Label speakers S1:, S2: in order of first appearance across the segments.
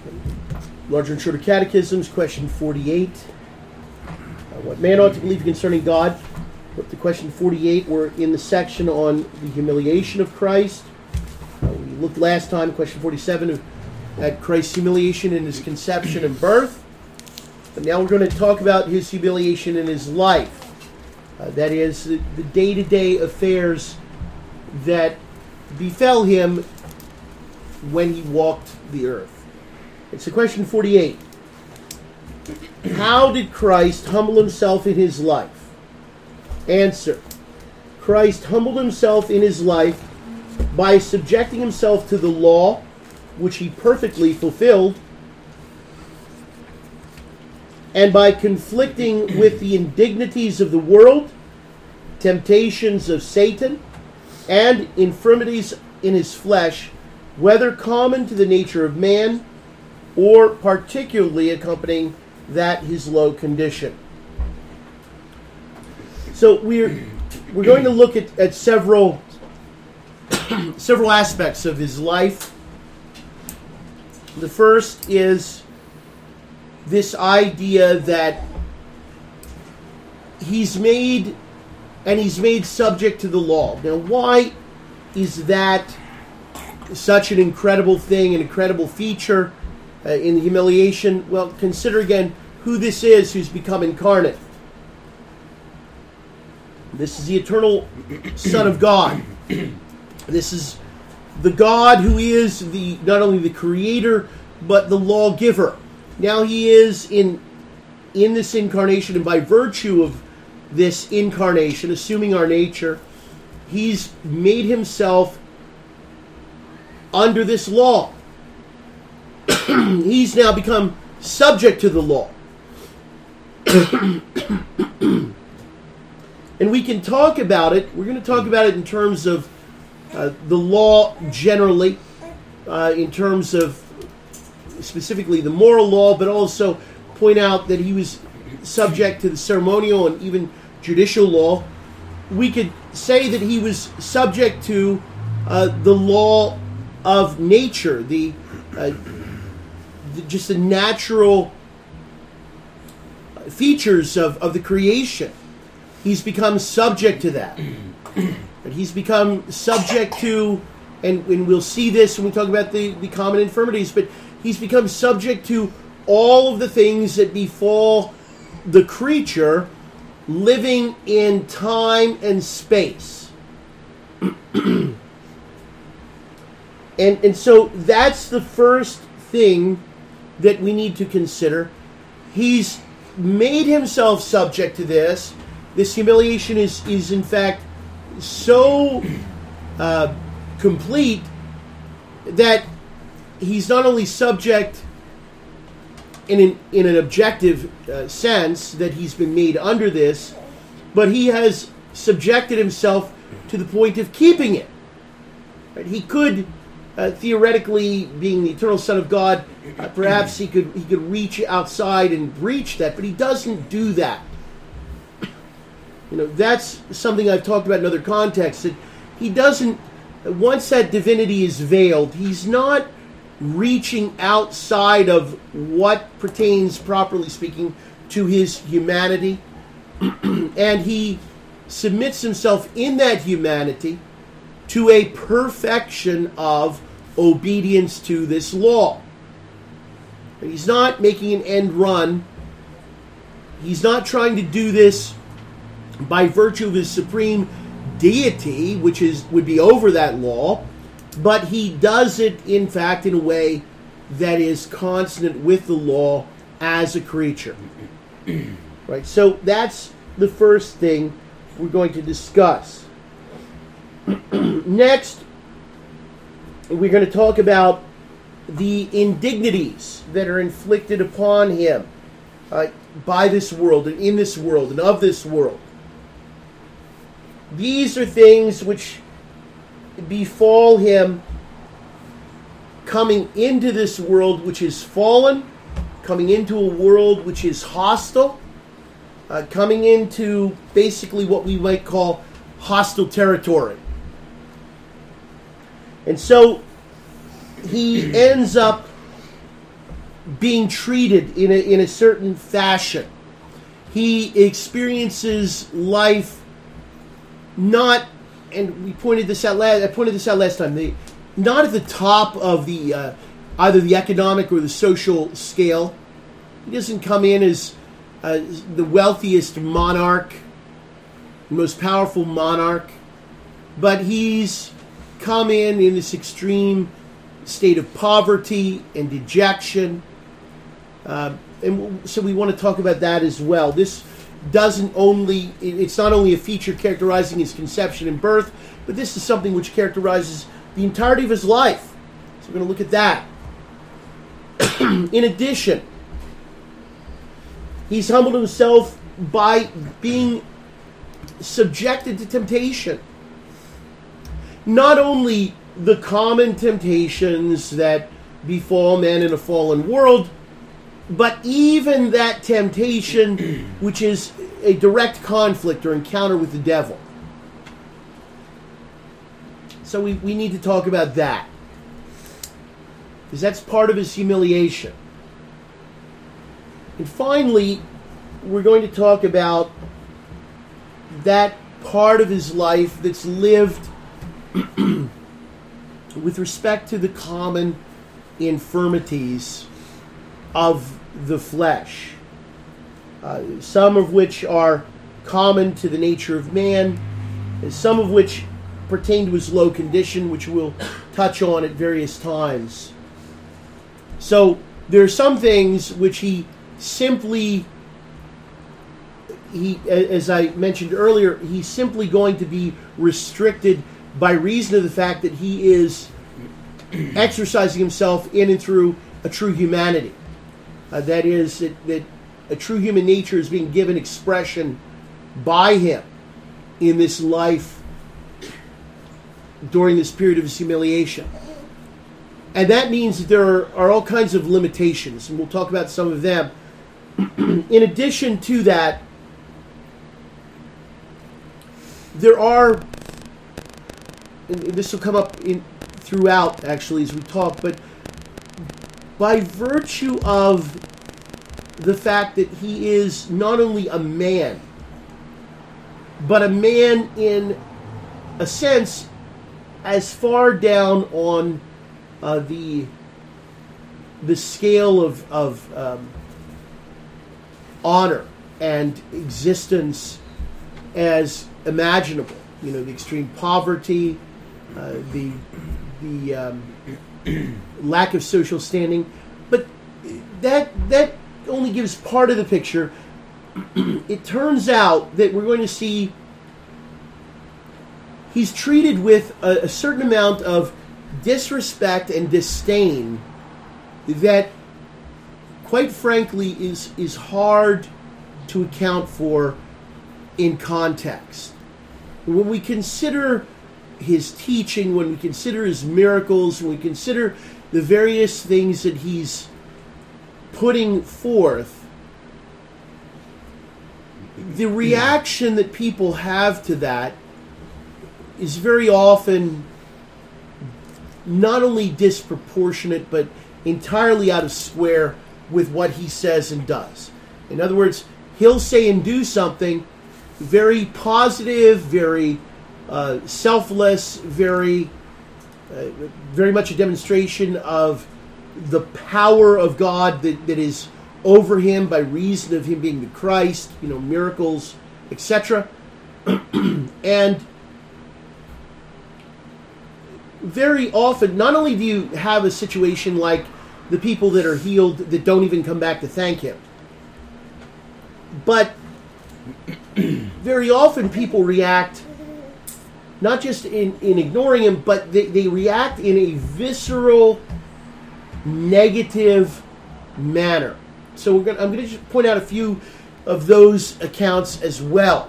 S1: Larger and Shorter Catechisms, question 48. What man ought to believe concerning God. Up to question 48, we're in the section on the humiliation of Christ. We looked last time, question 47, at Christ's humiliation in his conception and birth. But now we're going to talk about his humiliation in his life. That is, the day-to-day affairs that befell him when he walked the earth. It's question 48. How did Christ humble himself in his life? Answer. Christ humbled himself in his life by subjecting himself to the law, which he perfectly fulfilled, and by conflicting with the indignities of the world, temptations of Satan, and infirmities in his flesh, whether common to the nature of man, or particularly accompanying that his low condition. So we're going to look at several aspects of his life. The first is this idea that he's made subject to the law. Now, why is that such an incredible thing, an incredible feature in the humiliation? Well, consider again who this is who's become incarnate. This is the eternal Son of God. This is the God who is not only the creator, but the lawgiver. Now he is in this incarnation, and by virtue of this incarnation, assuming our nature, he's made himself under this law. He's now become subject to the law. And we can talk about it. We're going to talk about it in terms of the law generally, in terms of specifically the moral law, but also point out that he was subject to the ceremonial and even judicial law. We could say that he was subject to the law of nature, just the natural features of the creation. He's become subject to that. But he's become subject to, and we'll see this when we talk about the common infirmities, but he's become subject to all of the things that befall the creature living in time and space. And so that's the first thing that we need to consider. He's made himself subject to this. This humiliation is in fact so complete that he's not only subject in an objective sense that he's been made under this, but he has subjected himself to the point of keeping it. Right? He could theoretically, being the eternal Son of God, perhaps he could reach outside and breach that, but he doesn't do that. That's something I've talked about in other contexts, that he doesn't, once that divinity is veiled, he's not reaching outside of what pertains, properly speaking, to his humanity. And he submits himself in that humanity to a perfection of obedience to this law. He's not making an end run. He's not trying to do this by virtue of his supreme deity, which would be over that law, but he does it, in fact, in a way that is consonant with the law as a creature. Right? So that's the first thing we're going to discuss. Next, we're going to talk about the indignities that are inflicted upon him by this world and in this world and of this world. These are things which befall him coming into this world which is fallen, coming into a world which is hostile, coming into basically what we might call hostile territory. And so he ends up being treated in a certain fashion. He experiences life not, and I pointed this out last time, not at the top of the either the economic or the social scale. He doesn't come in as the wealthiest monarch, the most powerful monarch, but he's come in this extreme state of poverty and dejection. And so we want to talk about that as well. This it's not only a feature characterizing his conception and birth, but this is something which characterizes the entirety of his life. So we're going to look at that. In addition, he's humbled himself by being subjected to temptation. Not only the common temptations that befall men in a fallen world, but even that temptation which is a direct conflict or encounter with the devil. So we need to talk about that, because that's part of his humiliation. And finally, we're going to talk about that part of his life that's lived with respect to the common infirmities of the flesh, some of which are common to the nature of man, and some of which pertain to his low condition, which we'll touch on at various times. So there are some things which he, as I mentioned earlier, he's simply going to be restricted by reason of the fact that he is exercising himself in and through a true humanity. That is, that a true human nature is being given expression by him in this life during this period of his humiliation. And that means that there are all kinds of limitations, and we'll talk about some of them. In addition to that, there are, and this will come up throughout actually as we talk, but by virtue of the fact that he is not only a man, but a man in a sense as far down on the scale of honor and existence as imaginable. You know, the extreme poverty, the lack of social standing, but that only gives part of the picture. It turns out that we're going to see he's treated with a certain amount of disrespect and disdain that, quite frankly, is hard to account for in context. When we consider his teaching, when we consider his miracles, when we consider the various things that he's putting forth, the reaction that people have to that is very often not only disproportionate, but entirely out of square with what he says and does. In other words, he'll say and do something very positive, very selfless, very much a demonstration of the power of God that is over him by reason of him being the Christ, miracles, etc. And very often, not only do you have a situation like the people that are healed that don't even come back to thank him, but very often people react not just in ignoring him, but they react in a visceral, negative manner. So I'm going to just point out a few of those accounts as well.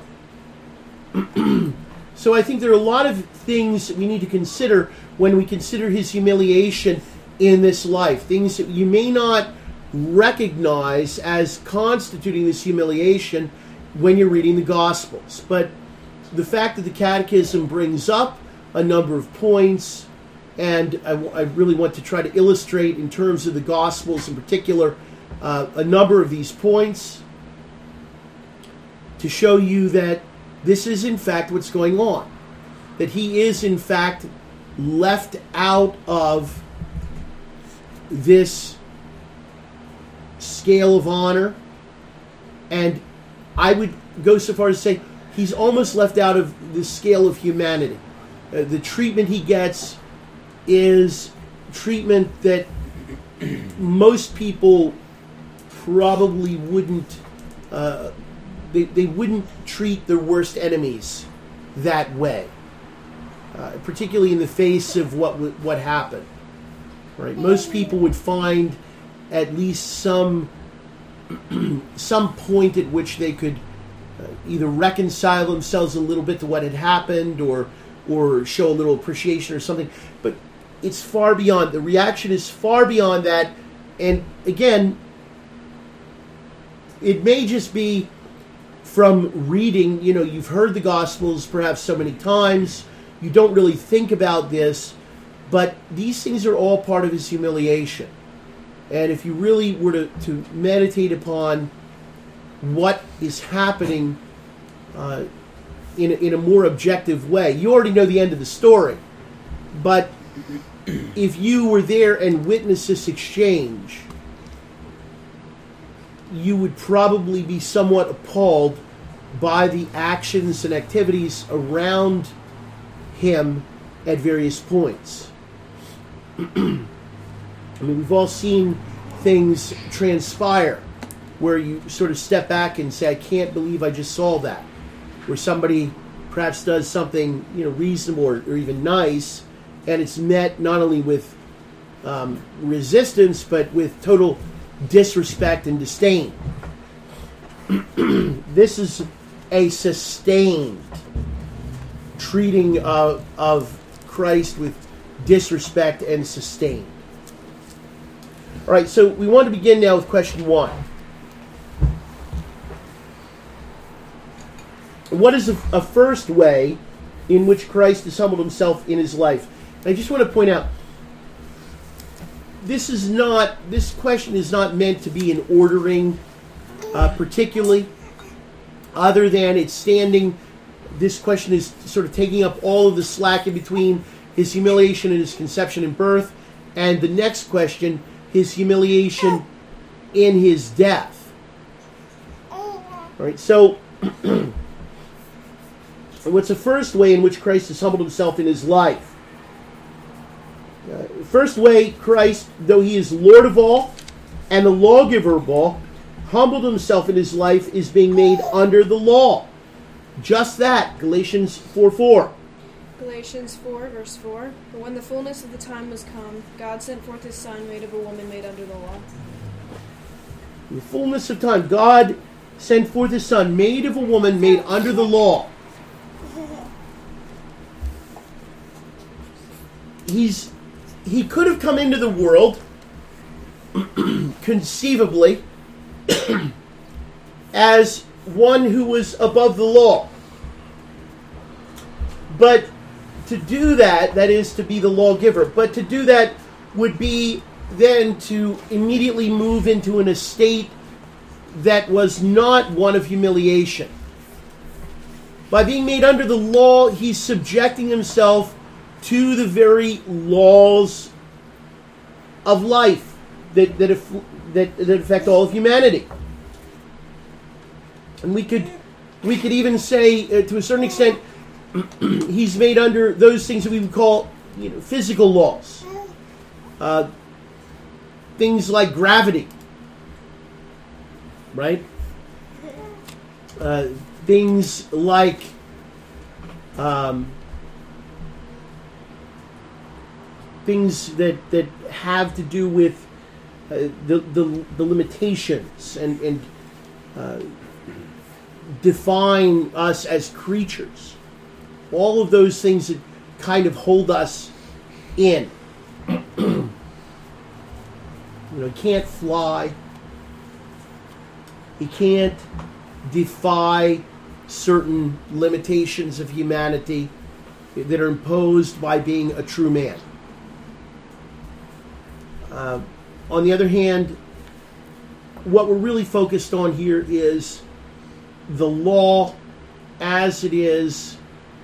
S1: So I think there are a lot of things that we need to consider when we consider his humiliation in this life. Things that you may not recognize as constituting this humiliation when you're reading the Gospels. But the fact that the Catechism brings up a number of points And I really want to try to illustrate, in terms of the Gospels in particular, a number of these points to show you that this is in fact what's going on. That he is in fact left out of this scale of honor. And I would go so far as to say he's almost left out of the scale of humanity. The treatment he gets is treatment that most people probably wouldn't, they wouldn't treat their worst enemies that way, particularly in the face of what happened. Right? Most people would find at least some point at which they could either reconcile themselves a little bit to what had happened, or show a little appreciation or something. But it's far beyond. The reaction is far beyond that. And again, it may just be from reading. You've heard the Gospels perhaps so many times, you don't really think about this, but these things are all part of his humiliation. And if you really were to meditate upon what is happening in a more objective way, you already know the end of the story. But if you were there and witnessed this exchange, you would probably be somewhat appalled by the actions and activities around him at various points. We've all seen things transpire where you sort of step back and say, I can't believe I just saw that. Where somebody perhaps does something reasonable or even nice, and it's met not only with resistance, but with total disrespect and disdain. This is a sustained treating of Christ with disrespect and sustain. All right, so we want to begin now with question 1. What is a first way in which Christ has humbled himself in his life? And I just want to point out, this question is not meant to be an ordering particularly, other than it's standing. This question is sort of taking up all of the slack in between his humiliation and his conception and birth, and the next question, his humiliation in his death. All right, so what's the first way in which Christ has humbled himself in his life? First way, Christ, though he is Lord of all and the lawgiver of all, humbled himself in his life is being made under the law. Just that, Galatians 4:4.
S2: Galatians 4, verse 4. But when the fullness of the time was come, God sent forth his Son, made of a woman, made under the law.
S1: In the fullness of time, God sent forth his Son, made of a woman, made under the law. He could have come into the world, conceivably, as one who was above the law. But to do that is to be the lawgiver. But to do that would be then to immediately move into an estate that was not one of humiliation. By being made under the law, he's subjecting himself to the very laws of life that affect all of humanity. And we could even say, to a certain extent, he's made under those things that we would call, physical laws. Things like gravity, right? Things like things that have to do with the limitations and define us as creatures. All of those things that kind of hold us in. He can't fly. He can't defy certain limitations of humanity that are imposed by being a true man. On the other hand, what we're really focused on here is the law as it is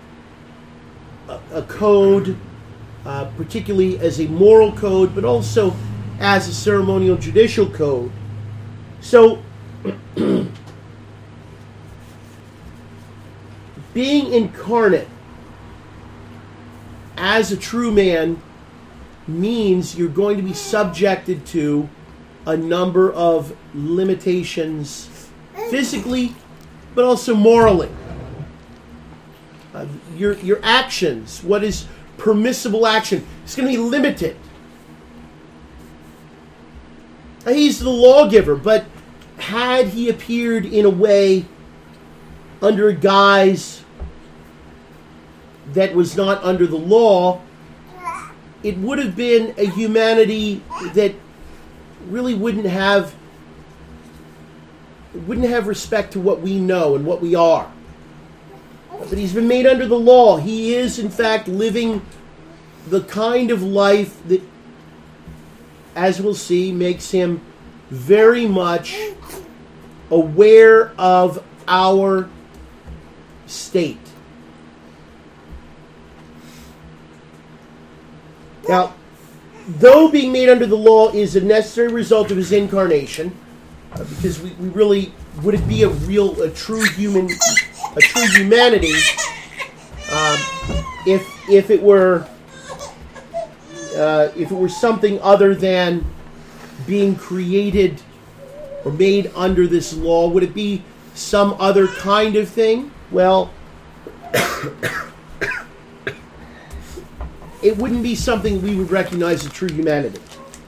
S1: a code, particularly as a moral code, but also as a ceremonial judicial code. So, being incarnate as a true man means you're going to be subjected to a number of limitations physically, but also morally. Your actions, what is permissible action, is going to be limited. He's the lawgiver, but had he appeared in a way under a guise that was not under the law, it would have been a humanity that really wouldn't have respect to what we know and what we are. But he's been made under the law. He is, in fact, living the kind of life that, as we'll see, makes him very much aware of our state. Now, though being made under the law is a necessary result of his incarnation, because we really, would it be a true humanity, if it were something other than being created or made under this law? Would it be some other kind of thing? Well, it wouldn't be something we would recognize as true humanity.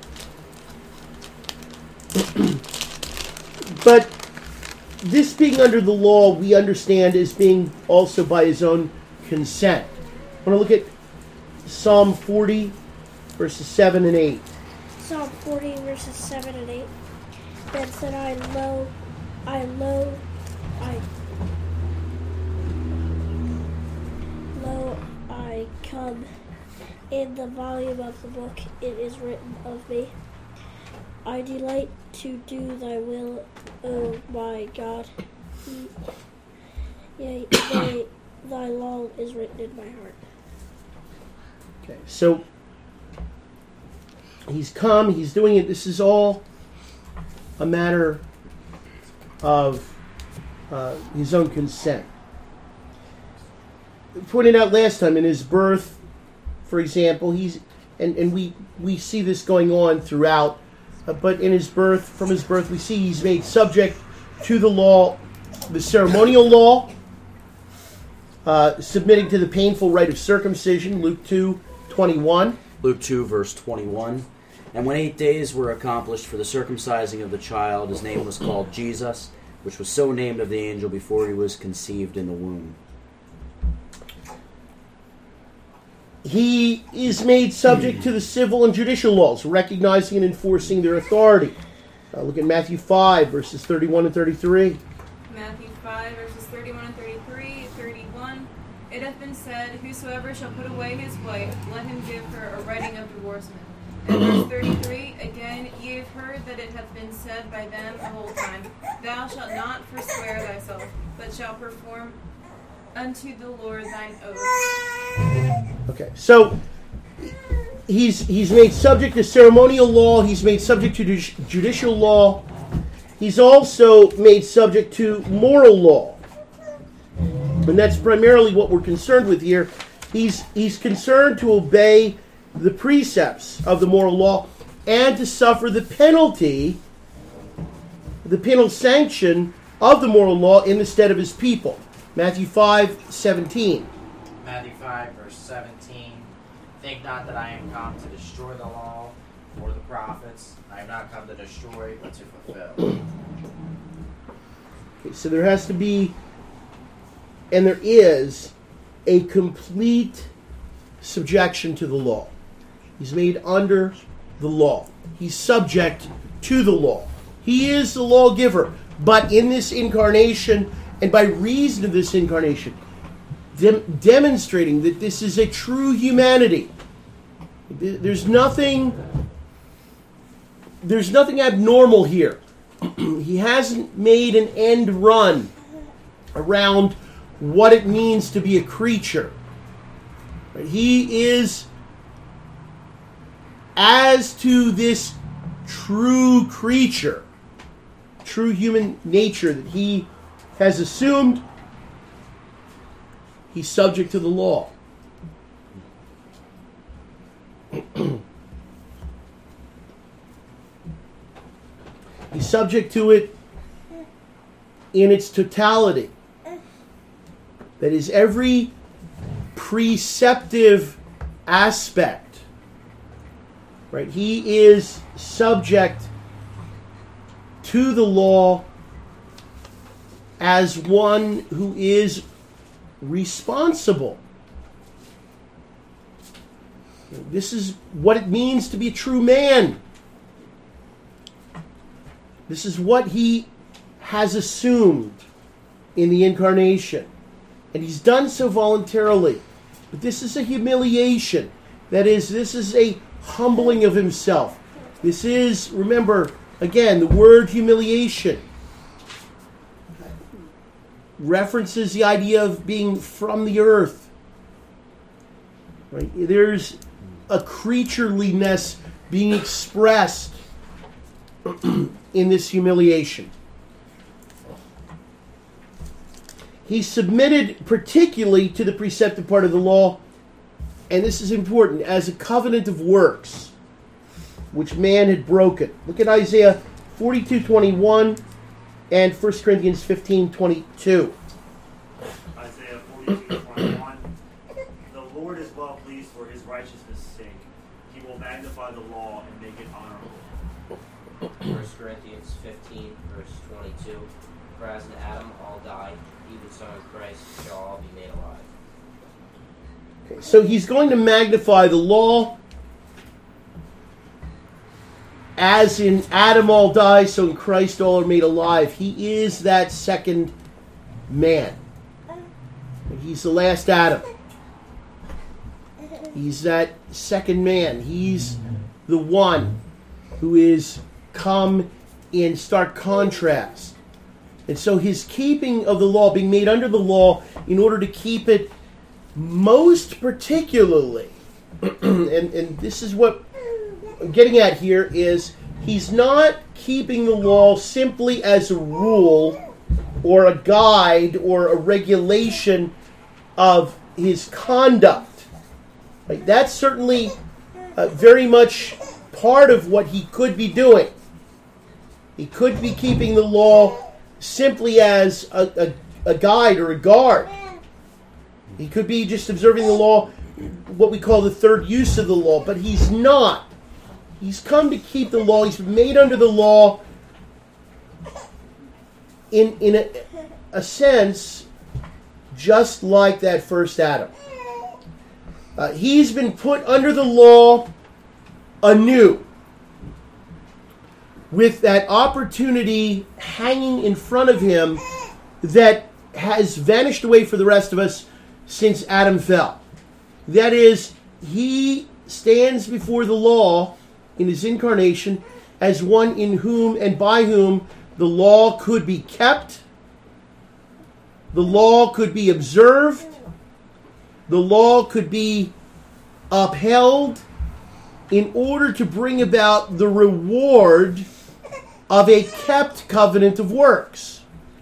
S1: But this being under the law, we understand as being also by his own consent. I want to look at Psalm 40, verses 7 and 8.
S3: Psalm 40, verses 7 and 8. Then said I come. In the volume of the book it is written of me. I delight to do thy will, O my God. Yea, thy law is written in my heart.
S1: Okay, so he's come, he's doing it. This is all a matter of his own consent. Pointed out last time, in his birth, for example, we see this going on throughout, but from his birth, we see he's made subject to the law, the ceremonial law, submitting to the painful rite of circumcision, Luke 2:21.
S4: Luke 2, verse 21. And when 8 days were accomplished for the circumcising of the child, his name was called Jesus, which was so named of the angel before he was conceived in the womb.
S1: He is made subject to the civil and judicial laws, recognizing and enforcing their authority. Look at Matthew 5, verses 31 and 33.
S5: Matthew 5, verses 31 and 33, 31. It hath been said, whosoever shall put away his wife, let him give her a writing of divorcement. And verse 33, again, ye have heard that it hath been said by them of old time, thou shalt not forswear thyself, but shalt perform unto the Lord thine oath.
S1: Okay, so he's made subject to ceremonial law, he's made subject to judicial law, he's also made subject to moral law. And that's primarily what we're concerned with here. He's concerned to obey the precepts of the moral law and to suffer the penalty, the penal sanction of the moral law in the stead of his people. Matthew 5:17.
S6: Matthew 5, verse 17. Think not that I am come to destroy the law or the prophets. I am not come to destroy, but to fulfill.
S1: Okay, so there has to be, and there is, a complete subjection to the law. He's made under the law. He's subject to the law. He is the lawgiver, but in this incarnation, and by reason of this incarnation, demonstrating that this is a true humanity. There's nothing there's nothing abnormal here. He hasn't made an end run around what it means to be a creature. He is, as to this true creature, true human nature that he has assumed, he's subject to the law. He's subject to it in its totality. That is, every preceptive aspect. Right? He is subject to the law as one who is responsible. This is what it means to be a true man. This is what he has assumed in the incarnation. And he's done so voluntarily. But this is a humiliation. That is, this is a humbling of himself. This is, remember, again, the word humiliation references the idea of being from the earth. Right? There's a creatureliness being expressed in this humiliation. He submitted particularly to the preceptive part of the law, and this is important, as a covenant of works, which man had broken. Look at Isaiah 42:21 and 1 Corinthians 15:22.
S7: Isaiah 42:21. The Lord is well pleased for his righteousness' sake. He will magnify the law and make it honorable.
S8: 1 Corinthians 15, verse 22. For as in Adam all died, even so in Christ shall all be made alive.
S1: Okay, so he's going to magnify the law. As in Adam all die, so in Christ all are made alive. He is that second man. He's the last Adam. He's that second man. He's the one who is come in stark contrast. And so his keeping of the law, being made under the law in order to keep it most particularly, and this is what I'm getting at here, is he's not keeping the law simply as a rule or a guide or a regulation of his conduct. Like, that's certainly very much part of what he could be doing. He could be keeping the law simply as a guide or a guard. He could be just observing the law, what we call the third use of the law, but he's not. He's come to keep the law. He's been made under the law in a sense just like that first Adam. He's been put under the law anew, with that opportunity hanging in front of him that has vanished away for the rest of us since Adam fell. That is, he stands before the law in his incarnation as one in whom and by whom the law could be kept, the law could be observed, the law could be upheld in order to bring about the reward of a kept covenant of works.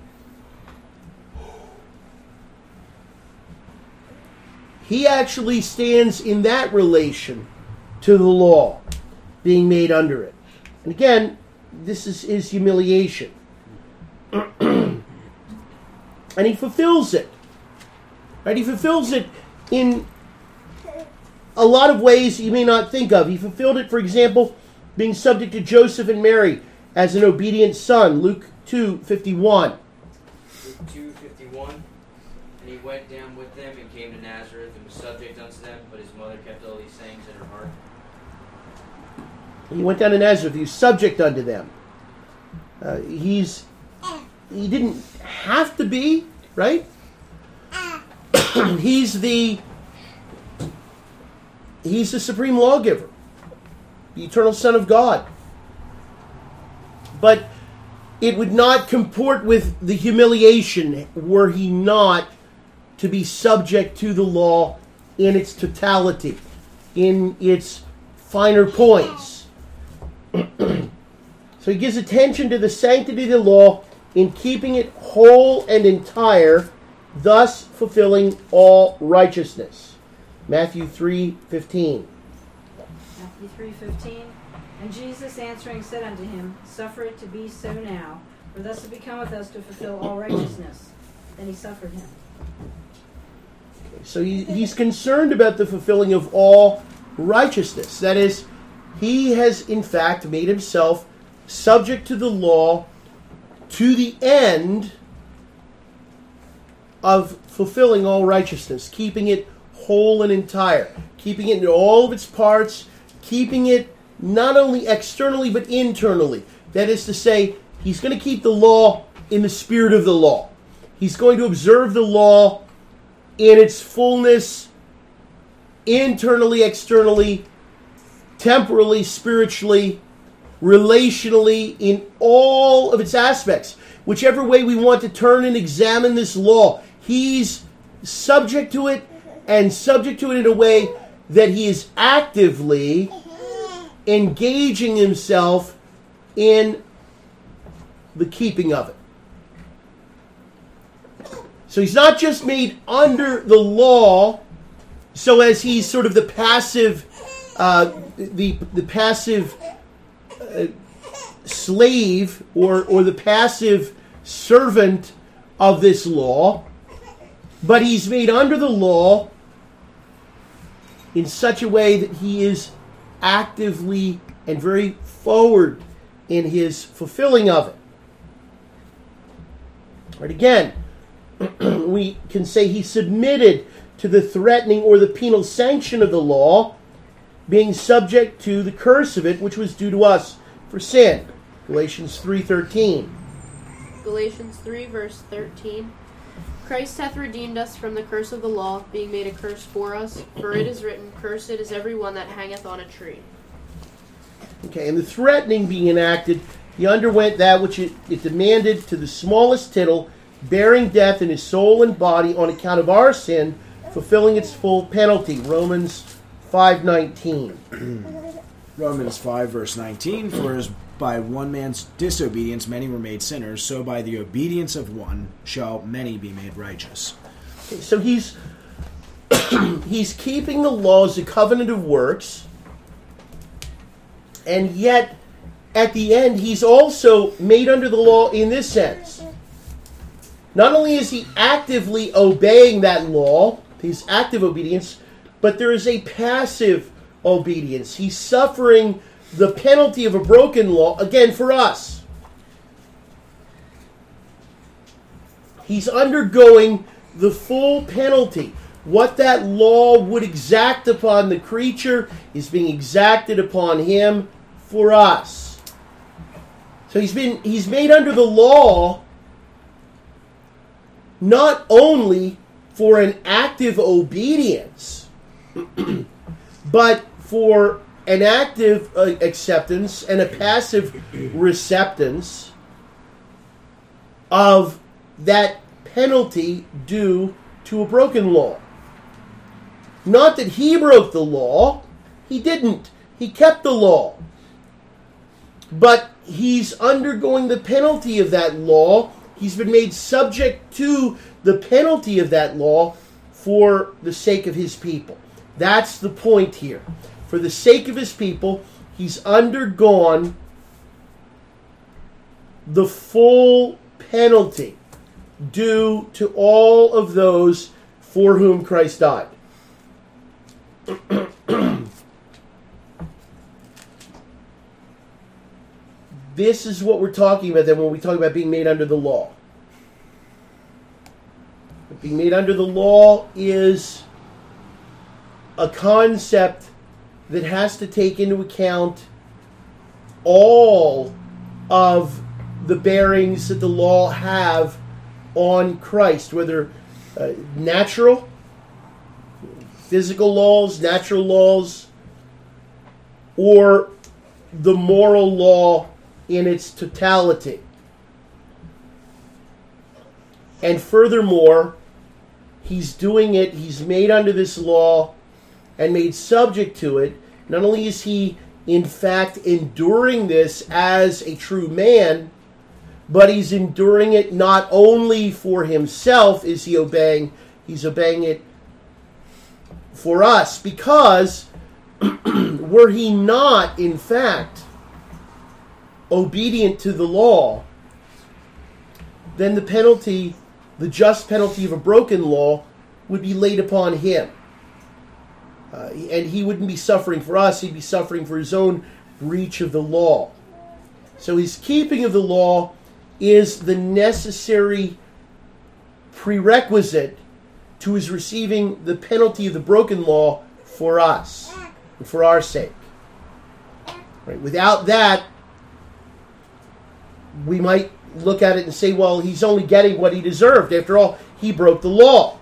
S1: He actually stands in that relation to the law, being made under it. And again, this is his humiliation. And he fulfills it. Right? He fulfills it in a lot of ways you may not think of. He fulfilled it, for example, being subject to Joseph and Mary as an obedient son. Luke 2:51.
S8: Luke 2:51. And he went down with them and came to Nazareth and was subject unto them, but his mother kept all these sayings in her heart.
S1: He went down to Nazareth. He was subject unto them. He didn't have to be, right? He's the supreme lawgiver, the eternal Son of God. but it would not comport with the humiliation were he not to be subject to the law in its totality, in its finer points. So he gives attention to the sanctity of the law in keeping it whole and entire, thus fulfilling all righteousness. Matthew 3:15.
S9: Matthew 3:15. And Jesus answering said unto him, Suffer it to be so now, for thus it becometh us to fulfill all righteousness. Then he suffered him.
S1: So he's concerned about the fulfilling of all righteousness. That is, he has in fact made himself subject to the law to the end of fulfilling all righteousness, keeping it whole and entire, keeping it in all of its parts, keeping it not only externally but internally. That is to say, he's going to keep the law in the spirit of the law. He's going to observe the law in its fullness, internally, externally, temporally, spiritually, relationally, in all of its aspects. Whichever way we want to turn and examine this law, he's subject to it, and subject to it in a way that he is actively engaging himself in the keeping of it. So he's not just made under the law, so as he's sort of the passive, the passive slave or the passive servant of this law, but he's made under the law in such a way that he is actively and very forward in his fulfilling of it. Right, again, we can say he submitted to the threatening or the penal sanction of the law, being subject to the curse of it, which was due to us for sin. Galatians 3:13.
S10: Galatians 3, verse 13. Christ hath redeemed us from the curse of the law, being made a curse for us. For it is written, Cursed is every one that hangeth on a tree.
S1: Okay, and the threatening being enacted, he underwent that which it demanded to the smallest tittle, bearing death in his soul and body on account of our sin, fulfilling its full penalty. Romans 5:19.
S11: Romans 5, verse 19. For as by one man's disobedience many were made sinners, so by the obedience of one shall many be made righteous.
S1: Okay, so he's he's keeping the law as a covenant of works, and yet at the end he's also made under the law in this sense. Not only is he actively obeying that law, his active obedience, but there is a passive obedience. He's suffering the penalty of a broken law, again, for us. He's undergoing the full penalty. What that law would exact upon the creature is being exacted upon him for us. So he's made under the law not only for an active obedience, but for an active acceptance and a passive receptance of that penalty due to a broken law. Not that he broke the law. He didn't. He kept the law. But he's undergoing the penalty of that law. He's been made subject to the penalty of that law for the sake of his people. That's the point here. For the sake of his people, he's undergone the full penalty due to all of those for whom Christ died. This is what we're talking about then when we talk about being made under the law. Being made under the law is a concept that has to take into account all of the bearings that the law have on Christ, whether natural, physical laws, natural laws, or the moral law in its totality. And furthermore, he's doing it, he's made under this law and made subject to it. Not only is he, in fact, enduring this as a true man, but he's enduring it not only for himself is he obeying, he's obeying it for us. Because were he not, in fact, obedient to the law, then the penalty, the just penalty of a broken law, would be laid upon him. And he wouldn't be suffering for us, he'd be suffering for his own breach of the law. So his keeping of the law is the necessary prerequisite to his receiving the penalty of the broken law for us, and for our sake. Right? Without that, we might look at it and say, well, he's only getting what he deserved. After all, he broke the law.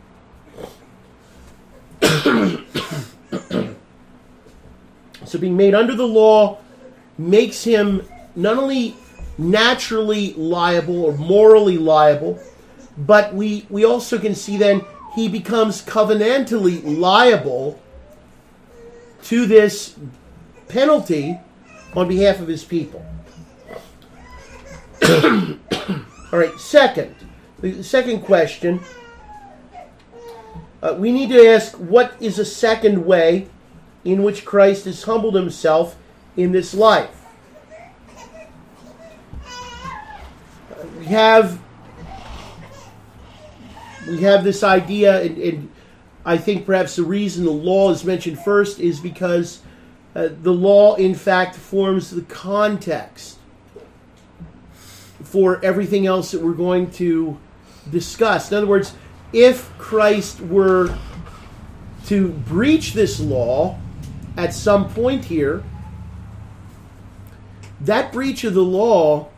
S1: So being made under the law makes him not only naturally liable or morally liable, but we also can see then he becomes covenantally liable to this penalty on behalf of his people. All right, the second question, we need to ask, what is a second way in which Christ has humbled himself in this life? We have this idea, and I think perhaps the reason the law is mentioned first is because the law, in fact, forms the context for everything else that we're going to discuss. In other words, if Christ were to breach this law at some point here, that breach of the law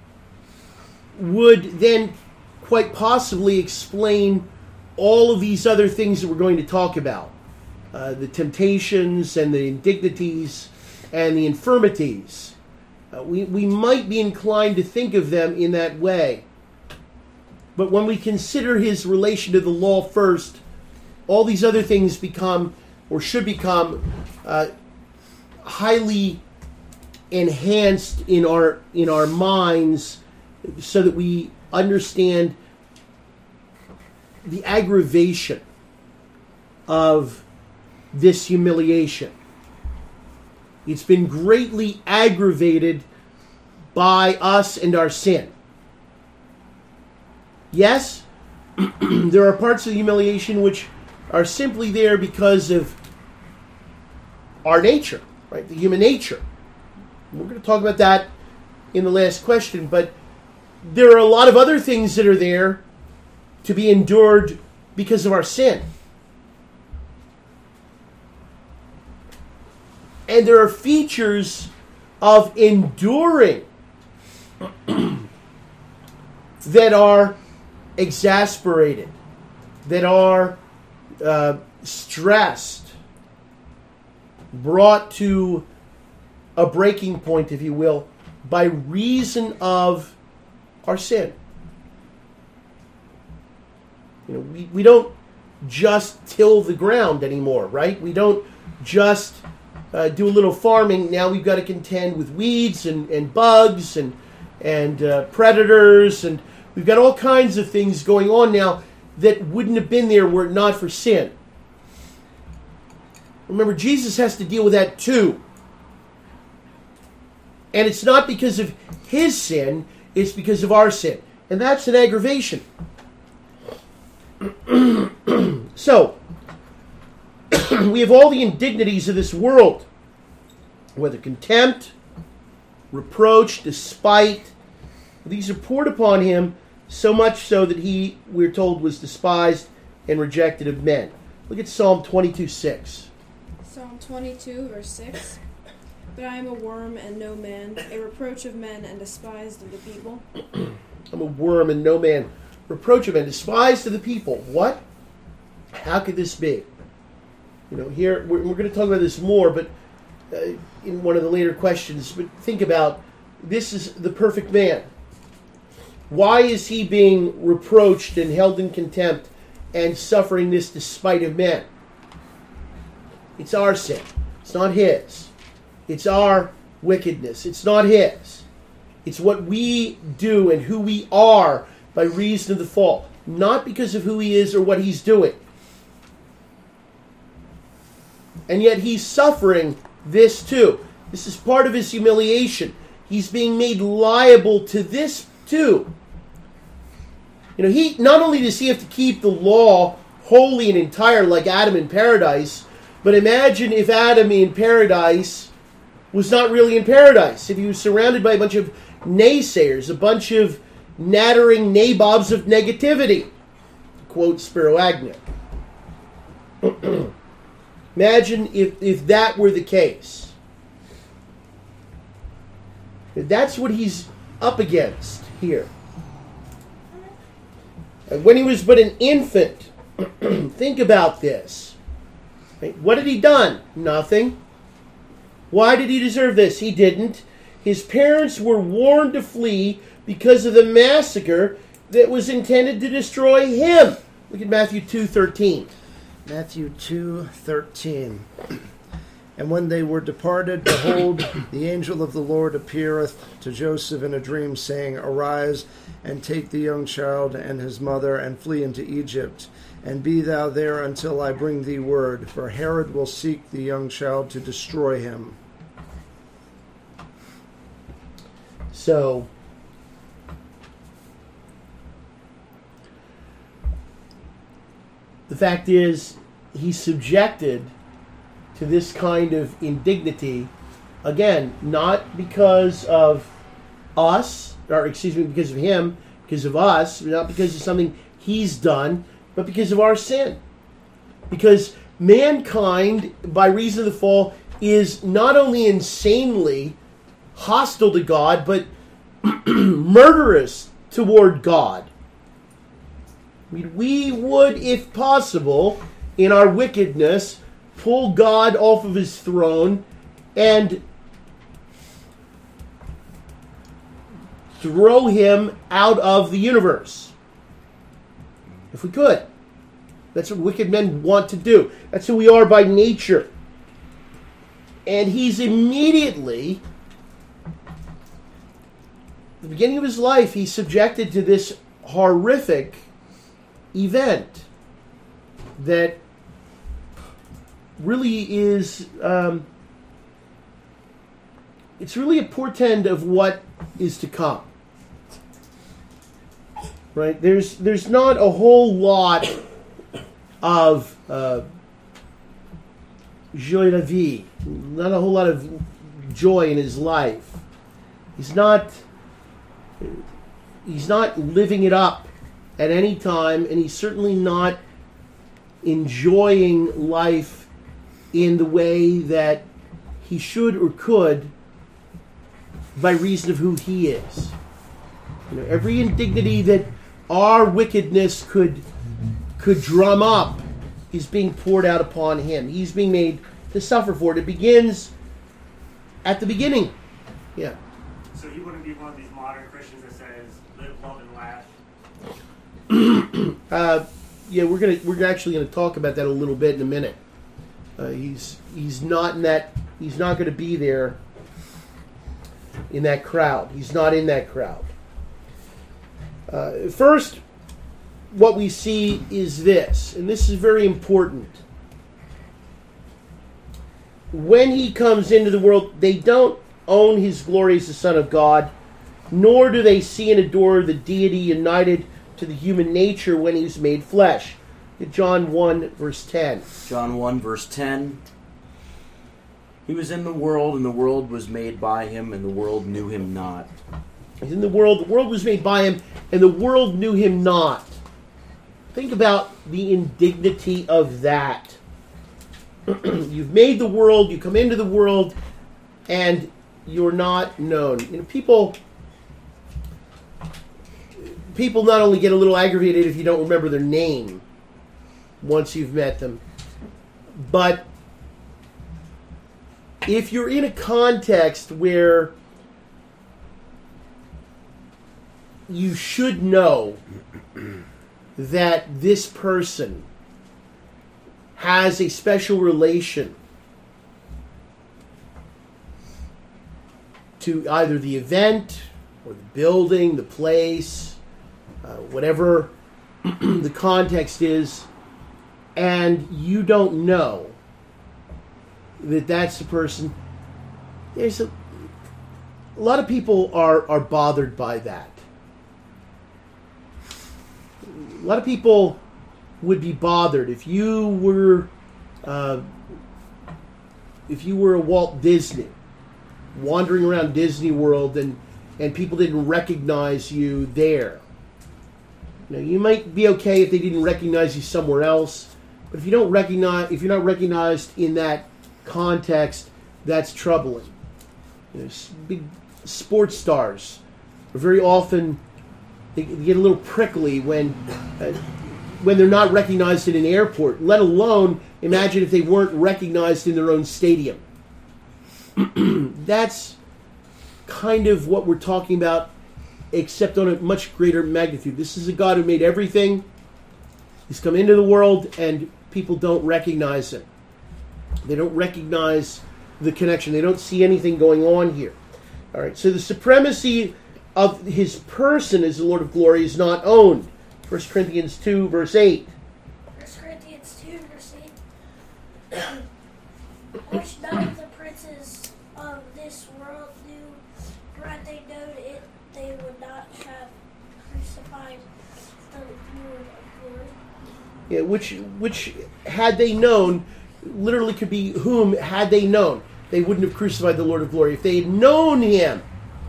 S1: would then quite possibly explain all of these other things that we're going to talk about. The temptations and the indignities and the infirmities. We might be inclined to think of them in that way. But when we consider his relation to the law first, all these other things become, or should become, highly enhanced in our minds, so that we understand the aggravation of this humiliation. It's been greatly aggravated by us and our sin. Yes, there are parts of the humiliation which are simply there because of our nature, right? The human nature. We're going to talk about that in the last question, but there are a lot of other things that are there to be endured because of our sin. And there are features of enduring that are exasperated, that are stressed, brought to a breaking point, if you will, by reason of our sin. You know, we don't just till the ground anymore, right? We don't just do a little farming. Now we've got to contend with weeds and bugs and predators, and we've got all kinds of things going on now that wouldn't have been there were it not for sin. Remember, Jesus has to deal with that too. And it's not because of his sin, it's because of our sin. And that's an aggravation. So, we have all the indignities of this world, whether contempt, reproach, despite. These are poured upon him, so much so that he, we're told, was despised and rejected of men. Look at Psalm 22:6.
S2: Psalm 22, verse 6. But I am a worm and no man, a reproach of men and despised of the people.
S1: I'm a worm and no man, reproach of men, despised of the people. What? How could this be? You know, here, we're going to talk about this more, but in one of the later questions, but think about this is the perfect man. Why is he being reproached and held in contempt and suffering this despite of men? It's our sin. It's not his. It's our wickedness. It's not his. It's what we do and who we are by reason of the fall. Not because of who he is or what he's doing. And yet he's suffering this too. This is part of his humiliation. He's being made liable to this too. You know, he not only does he have to keep the law holy and entire like Adam in paradise, but imagine if Adam in paradise was not really in paradise. If he was surrounded by a bunch of naysayers, a bunch of nattering nabobs of negativity, to quote Spiro Agnew. Imagine if that were the case. That's what he's up against here. And when he was but an infant, think about this. What had he done? Nothing. Why did he deserve this? He didn't. His parents were warned to flee because of the massacre that was intended to destroy him. Look at Matthew 2:13.
S12: Matthew 2:13. And when they were departed, behold, the angel of the Lord appeareth to Joseph in a dream, saying, Arise, and take the young child and his mother, and flee into Egypt. And be thou there until I bring thee word, for Herod will seek the young child to destroy him.
S1: So, the fact is, he's subjected to this kind of indignity, again, not because of us, or excuse me, because of him, because of us, not because of something he's done, but because of our sin. Because mankind, by reason of the fall, is not only insanely hostile to God, but murderous toward God. I mean, we would, if possible, in our wickedness, pull God off of his throne and throw him out of the universe. If we could. That's what wicked men want to do. That's who we are by nature. And he's immediately, at the beginning of his life, he's subjected to this horrific event that really is, it's really a portend of what is to come. Right? There's not a whole lot of joie de vie, not a whole lot of joy in his life. He's not living it up at any time, and he's certainly not enjoying life in the way that he should or could by reason of who he is. You know, every indignity that our wickedness could drum up is being poured out upon him. He's being made to suffer for it. It begins at the beginning. Yeah.
S7: So he wouldn't be one of these modern Christians that says, live, love, and laugh?
S1: Yeah, we're actually gonna talk about that a little bit in a minute. He's not in that. He's not going to be there in that crowd. He's not in that crowd. First, what we see is this, and this is very important. When he comes into the world, they don't own his glory as the Son of God, nor do they see and adore the deity united to the human nature when he was made flesh. John 1, verse 10.
S4: John 1, verse 10. He was in the world, and the world was made by him, and the world knew him not.
S1: He's in the world was made by him, and the world knew him not. Think about the indignity of that. You've made the world, you come into the world, and you're not known. You know, people not only get a little aggravated if you don't remember their name once you've met them, but if you're in a context where you should know that this person has a special relation to either the event or the building, the place, whatever the context is, and you don't know that that's the person. There's a lot of people are bothered by that. A lot of people would be bothered if you were a Walt Disney wandering around Disney World and people didn't recognize you there. You know, you might be okay if they didn't recognize you somewhere else, but if you're not recognized in that context, that's troubling. You know, big sports stars are very often, they get a little prickly when they're not recognized in an airport, let alone imagine if they weren't recognized in their own stadium. That's kind of what we're talking about, except on a much greater magnitude. This is a God who made everything. He's come into the world, and people don't recognize him. They don't recognize the connection. They don't see anything going on here. All right, so the supremacy of his person as the Lord of glory is not owned. 1 Corinthians 2, verse 8.
S3: 1 Corinthians 2, verse 8. Which none of the princes of this world knew, for had they known it, they would not have crucified the Lord of glory.
S1: Yeah, which had they known, literally could be whom had they known. They wouldn't have crucified the Lord of glory if they had known him.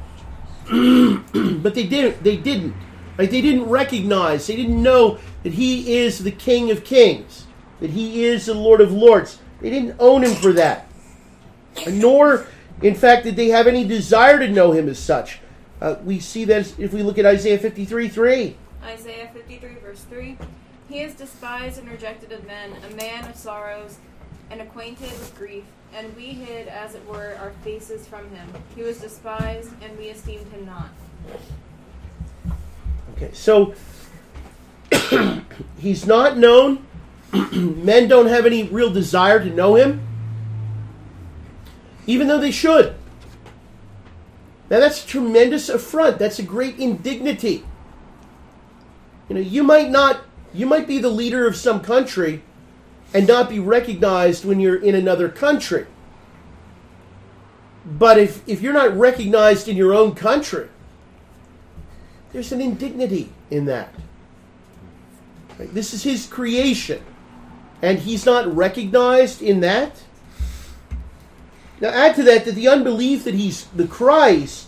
S1: But they didn't. Right? They didn't recognize, they didn't know that he is the King of Kings, that he is the Lord of Lords. They didn't own him for that. Nor, in fact, did they have any desire to know him as such. We see that if we look at Isaiah 53:3.
S5: Isaiah 53, verse 3. He is despised and rejected of men, a man of sorrows and acquainted with grief, and we hid, as it were, our faces from him. He was despised, and we esteemed him not.
S1: Okay, so he's not known. Men don't have any real desire to know him, even though they should. Now that's a tremendous affront. That's a great indignity. You know, you might be the leader of some country and not be recognized when you're in another country. But if you're not recognized in your own country, there's an indignity in that. Right? This is his creation, and he's not recognized in that. Now add to that the unbelief that he's the Christ,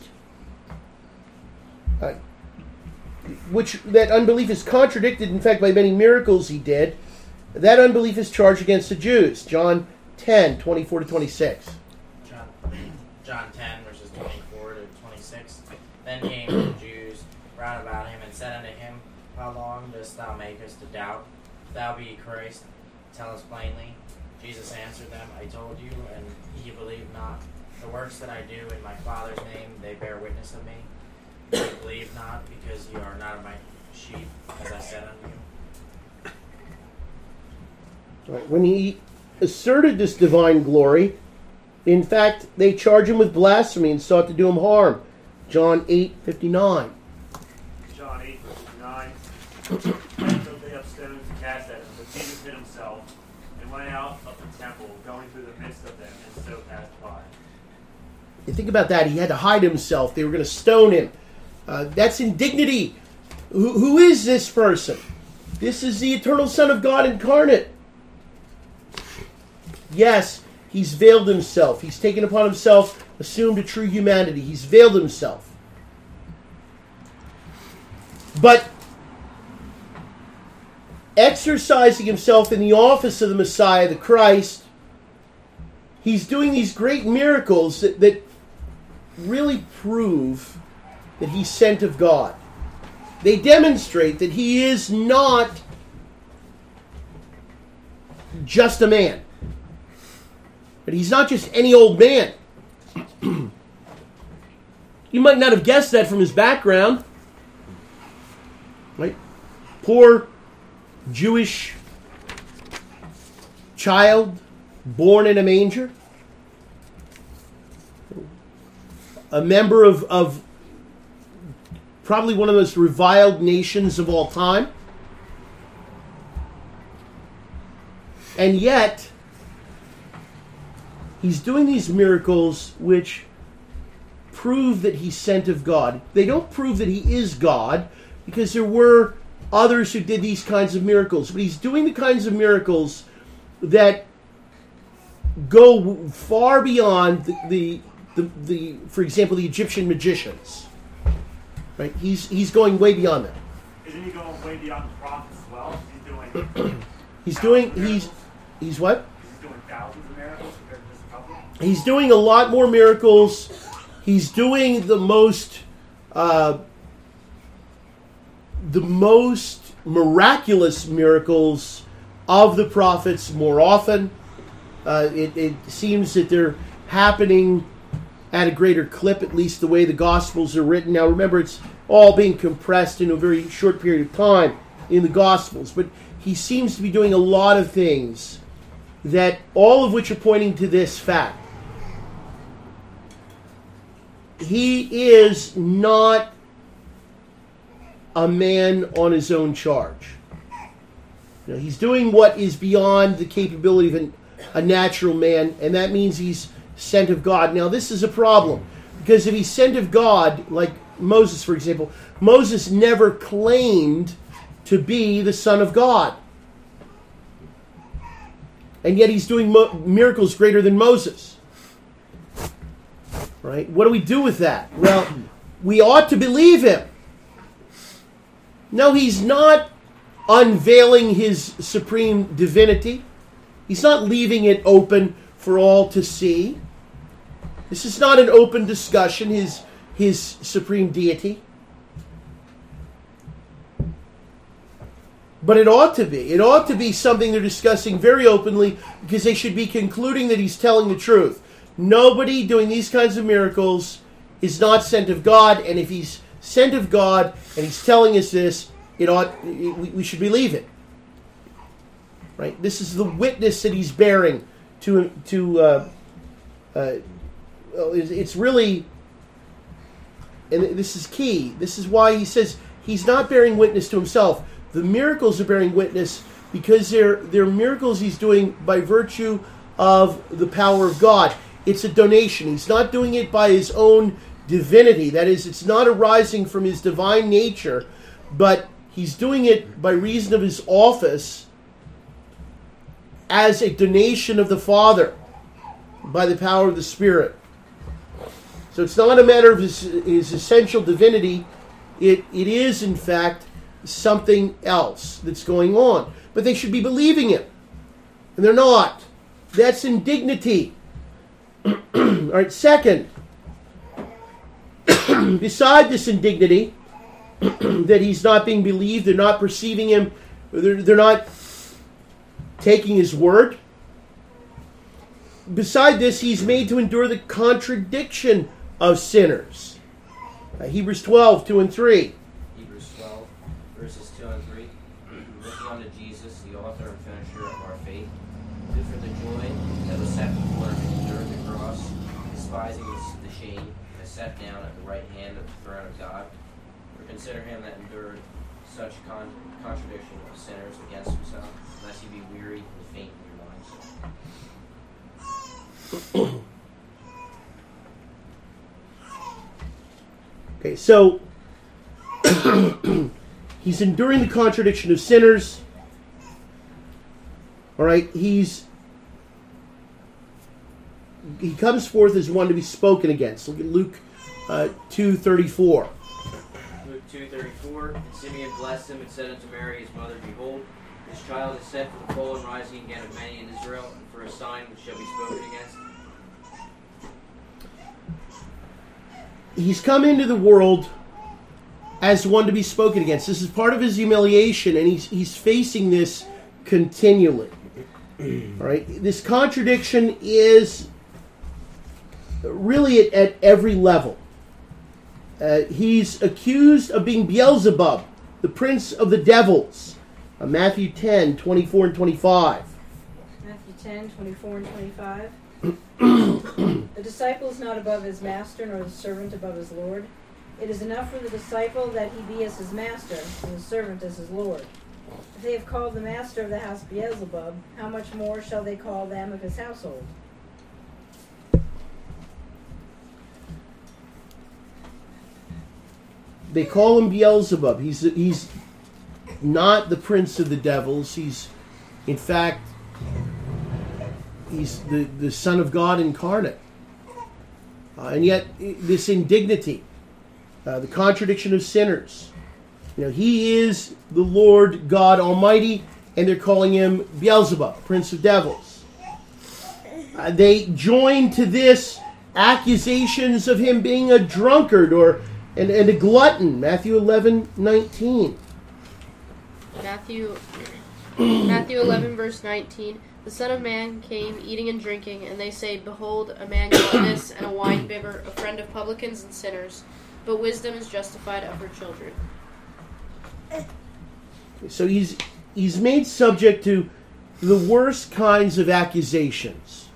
S1: which that unbelief is contradicted, in fact, by many miracles he did. That unbelief is charged against the Jews. John 10, 24 to 26.
S6: John 10, verses 24 to 26. Then came the Jews round about him and said unto him, How long dost thou make us to doubt? If thou be Christ, tell us plainly. Jesus answered them, I told you, and ye believe not. The works that I do in my Father's name, they bear witness of me. Ye believe not, because ye are not of my sheep, as I said unto you.
S1: Right. When he asserted this divine glory, in fact, they charged him with blasphemy and sought to do him harm. John 8:59.
S7: John 8:59. And so they up stones to cast at him, but Jesus hid himself and went out of the temple, going through the midst of them, and so passed by.
S1: You think about that. He had to hide himself. They were going to stone him. That's indignity. Who is this person? This is the eternal Son of God incarnate. Yes, he's veiled himself. He's taken upon himself, assumed a true humanity. He's veiled himself. But exercising himself in the office of the Messiah, the Christ, he's doing these great miracles that really prove that he's sent of God. They demonstrate that he is not just a man. But he's not just any old man. You might not have guessed that from his background. Right? Poor Jewish child born in a manger. A member of probably one of the most reviled nations of all time. And yet, he's doing these miracles which prove that he's sent of God. They don't prove that he is God, because there were others who did these kinds of miracles. But he's doing the kinds of miracles that go far beyond the for example, the Egyptian magicians. Right? He's going way beyond that.
S7: Isn't he going way beyond the prophets as well? He's
S1: what?
S7: He's doing thousands of miracles compared to just a couple?
S1: He's doing a lot more miracles. He's doing the most miraculous miracles of the prophets more often. It seems that they're happening at a greater clip, at least the way the Gospels are written. Now remember, it's all being compressed in a very short period of time in the Gospels, but he seems to be doing a lot of things that all of which are pointing to this fact. He is not a man on his own charge. You know, he's doing what is beyond the capability of a natural man, and that means he's sent of God. Now, this is a problem, because if he's sent of God, like Moses, for example, Moses never claimed to be the Son of God. And yet he's doing miracles greater than Moses. Right? What do we do with that? Well, we ought to believe him. No, he's not unveiling his supreme divinity. He's not leaving it open for all to see. This is not an open discussion, his supreme deity. But it ought to be. It ought to be something they're discussing very openly, because they should be concluding that he's telling the truth. Nobody doing these kinds of miracles is not sent of God, and if he's sent of God and he's telling us this, we should believe it. Right? This is the witness that he's bearing to it's really, and this is key. This is why he says he's not bearing witness to himself. The miracles are bearing witness because they're miracles he's doing by virtue of the power of God. It's a donation. He's not doing it by his own divinity. That is, it's not arising from his divine nature, but he's doing it by reason of his office as a donation of the Father by the power of the Spirit. So it's not a matter of his essential divinity. It is, in fact, something else that's going on. But they should be believing him. And they're not. That's indignity. All right, second, beside this indignity, that he's not being believed, they're not perceiving him, they're not taking his word. Beside this, he's made to endure the contradiction of sinners. Hebrews 12, 2 and 3.
S8: Hebrews 12, verses 2 and 3. Looking unto Jesus, the author and finisher of our faith, who for the joy that was set before him endured the cross, despising the shame, and is set down at the right hand of the throne of God. For consider him that endured such contradiction of sinners against himself, lest he be weary and faint in your minds.
S1: Okay, so he's enduring the contradiction of sinners. All right, he comes forth as one to be spoken against. Look at Luke 2:34.
S8: Luke 2:34. And Simeon blessed him and said unto Mary his mother, Behold, this child is set for the fall and rising again of many in Israel, and for a sign which shall be spoken against.
S1: He's come into the world as one to be spoken against. This is part of his humiliation, and he's facing this continually. All right, this contradiction is really at every level. He's accused of being Beelzebub, the prince of the devils. Matthew 10, 24 and 25.
S9: Matthew 10, 24 and 25. The disciple is not above his master, nor the servant above his Lord. It is enough for the disciple that he be as his master, and the servant as his Lord. If they have called the master of the house Beelzebub, how much more shall they call them of his household?
S1: They call him Beelzebub. He's not the prince of the devils. He's, in fact, he's the Son of God incarnate. And yet, this indignity, the contradiction of sinners. He is the Lord God Almighty, and they're calling him Beelzebub, prince of devils. They join to this accusations of him being a drunkard and a glutton. Matthew 11, 19.
S10: Matthew 11, verse 19. The Son of Man came eating and drinking, and they say, Behold, a man gluttonous and a wine-bibber, a friend of publicans and sinners. But wisdom is justified of her children.
S1: So he's made subject to the worst kinds of accusations.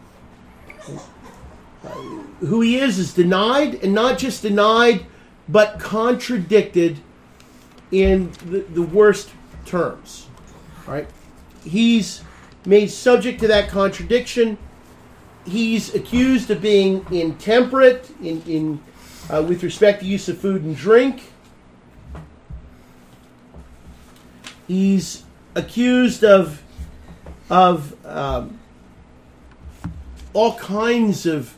S1: Who he is denied, and not just denied, but contradicted in the worst terms. Right? He's made subject to that contradiction. He's accused of being intemperate with respect to use of food and drink. He's accused of all kinds of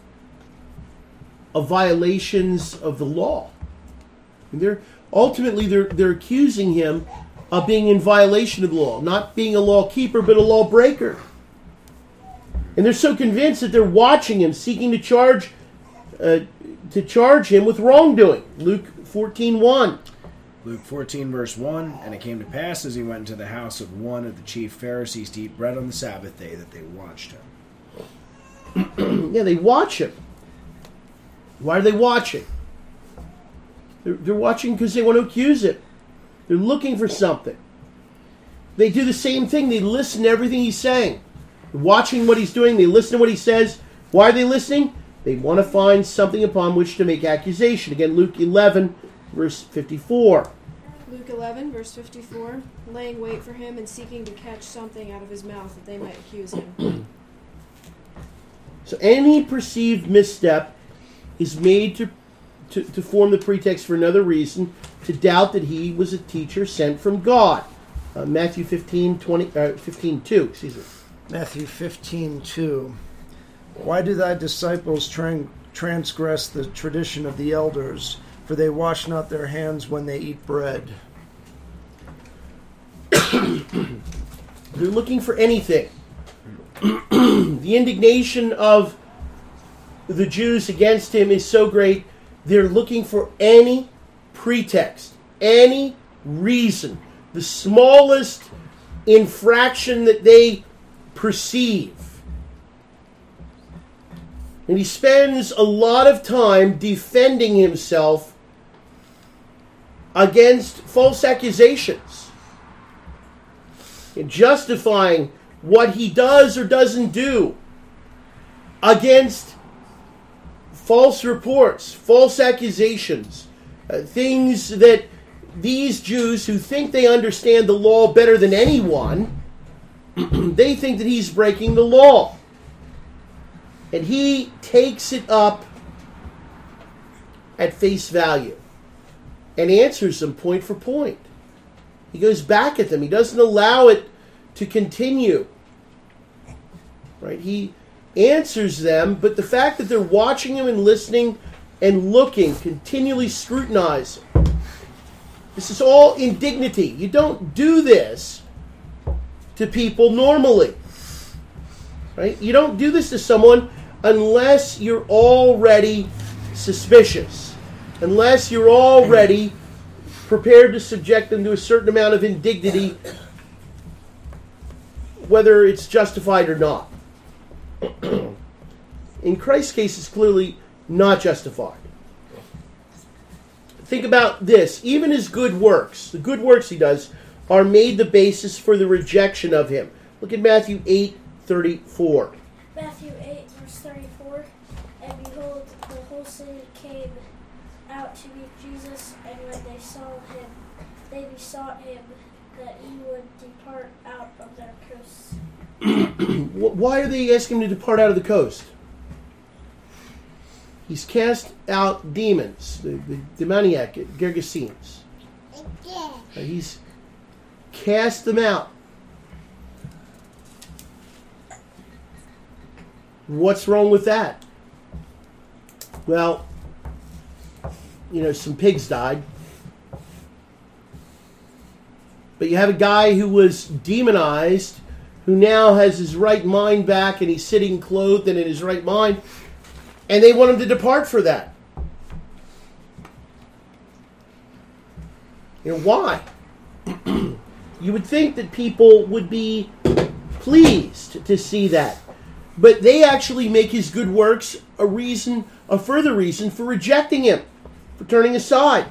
S1: violations of the law. And they're accusing him of being in violation of the law, not being a law keeper, but a law breaker. And they're so convinced that they're watching him, seeking to charge him with wrongdoing. Luke 14:1.
S11: Luke 14, verse 1, and it came to pass as he went into the house of one of the chief Pharisees to eat bread on the Sabbath day that they watched him.
S1: Yeah, they watch him. Why are they watching? They're watching because they want to accuse him. They're looking for something. They do the same thing. They listen to everything he's saying. They're watching what he's doing. They listen to what he says. Why are they listening? They want to find something upon which to make accusation. Again, Luke 11, verse 54.
S2: Luke 11, verse 54, laying wait for him and seeking to catch something out of his mouth that they might accuse him.
S1: So any perceived misstep is made to form the pretext for another reason, to doubt that he was a teacher sent from God. Matthew 15:2. Excuse me.
S12: Matthew 15:2. Why do thy disciples transgress the tradition of the elders? For they wash not their hands when they eat bread.
S1: They're looking for anything. The indignation of the Jews against him is so great, they're looking for any pretext, any reason, the smallest infraction that they perceive. And he spends a lot of time defending himself against false accusations and justifying what he does or doesn't do against false reports, false accusations, things that these Jews who think they understand the law better than anyone, they think that he's breaking the law. And he takes it up at face value and answers them point for point. He goes back at them. He doesn't allow it to continue. Right? He answers them, but the fact that they're watching him and listening and looking, continually scrutinizing, this is all indignity. You don't do this to people normally. Right? You don't do this to someone unless you're already suspicious, unless you're already prepared to subject them to a certain amount of indignity, whether it's justified or not. In Christ's case, it's clearly not justified. think about this. Even his good works, the good works he does, are made the basis for the rejection of him. Look at Matthew 8:34.
S3: Matthew 8, verse 34. And behold, the whole city came out to meet Jesus, and when they saw him, they besought him that he would depart out of their coasts.
S1: Why are they asking him to depart out of the coast? He's cast out demons, the demoniac, Gergesenes. He's cast them out. What's wrong with that? Well, some pigs died. But you have a guy who was demonized, who now has his right mind back, and he's sitting clothed and in his right mind, and they want him to depart for that. Why? You would think that people would be pleased to see that. But they actually make his good works a further reason for rejecting him, for turning aside.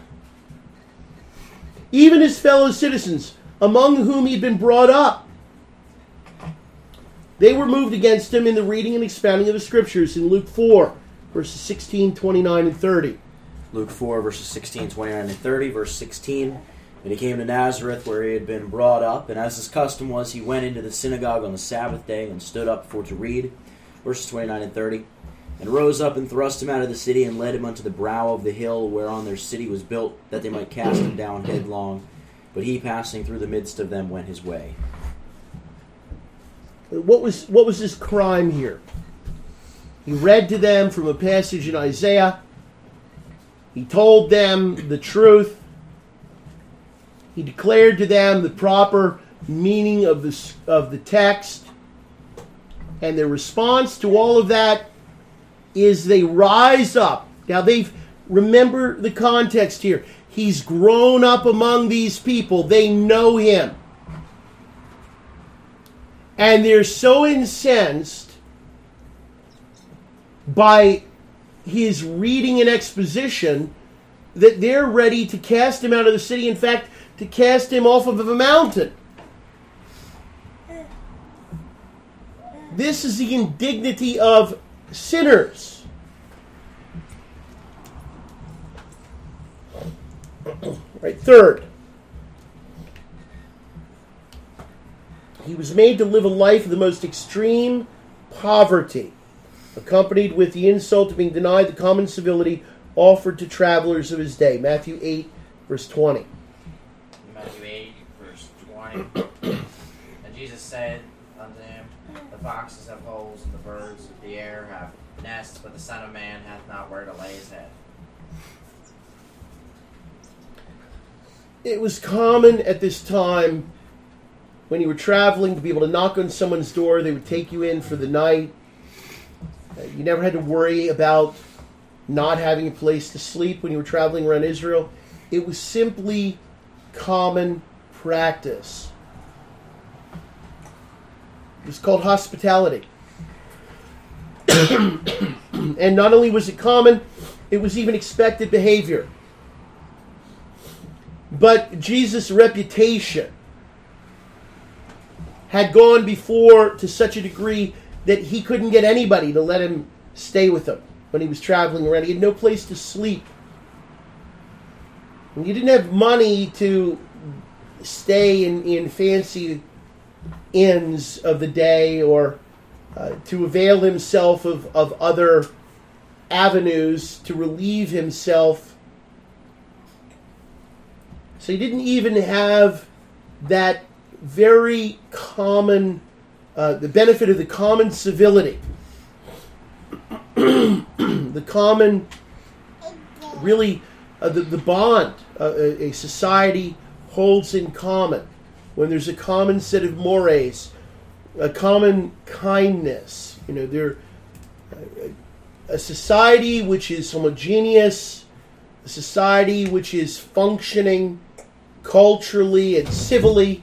S1: Even his fellow citizens, among whom he'd been brought up, they were moved against him in the reading and expounding of the Scriptures in Luke 4, verses 16, 29, and 30.
S4: Luke 4, verses 16, 29, and 30, verse 16. And he came to Nazareth, where he had been brought up, and as his custom was, he went into the synagogue on the Sabbath day and stood up for to read, verses 29 and 30, and rose up and thrust him out of the city and led him unto the brow of the hill whereon their city was built, that they might cast him down headlong. But he, passing through the midst of them, went his way.
S1: What was his crime here? He read to them from a passage in Isaiah. He told them the truth. He declared to them the proper meaning of the text. And their response to all of that is they rise up. Now remember the context here. He's grown up among these people. They know him. And they're so incensed by his reading and exposition that they're ready to cast him out of the city. In fact, to cast him off of a mountain. This is the indignity of sinners. Right, third, he was made to live a life of the most extreme poverty, accompanied with the insult of being denied the common civility offered to travelers of his day. Matthew 8, verse 20.
S6: Matthew 8, verse 20. And Jesus said unto him, the foxes have holes, and the birds of the air have nests, but the Son of Man hath not where to lay his head.
S1: It was common at this time, when you were traveling, to be able to knock on someone's door. They would take you in for the night. You never had to worry about not having a place to sleep when you were traveling around Israel. It was simply common practice. It was called hospitality. And not only was it common, it was even expected behavior. But Jesus' reputation had gone before to such a degree that he couldn't get anybody to let him stay with him when he was traveling around. He had no place to sleep. And he didn't have money to stay in fancy inns of the day or to avail himself of other avenues to relieve himself. So he didn't even have that very common, the benefit of the common civility. The common, really, the bond a society holds in common. When there's a common set of mores, a common kindness. They're a society which is homogeneous, a society which is functioning culturally and civically,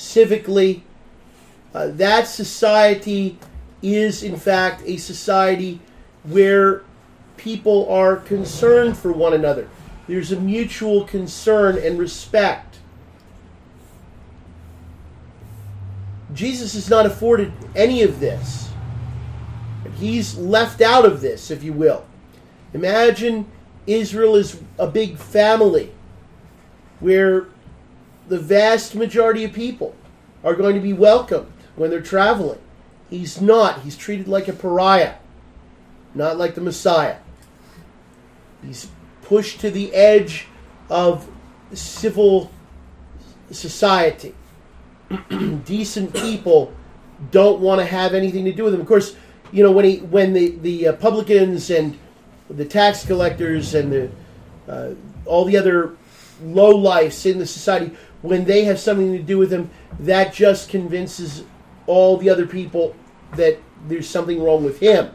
S1: that society is in fact a society where people are concerned for one another. There's a mutual concern and respect. Jesus is not afforded any of this. He's left out of this, if you will. Imagine Israel is a big family where the vast majority of people are going to be welcomed when they're traveling. He's not. He's treated like a pariah, not like the Messiah. He's pushed to the edge of civil society. Decent people don't want to have anything to do with him. Of course, you know, when the publicans and the tax collectors and all the other lowlifes in the society, when they have something to do with him, that just convinces all the other people that there's something wrong with him.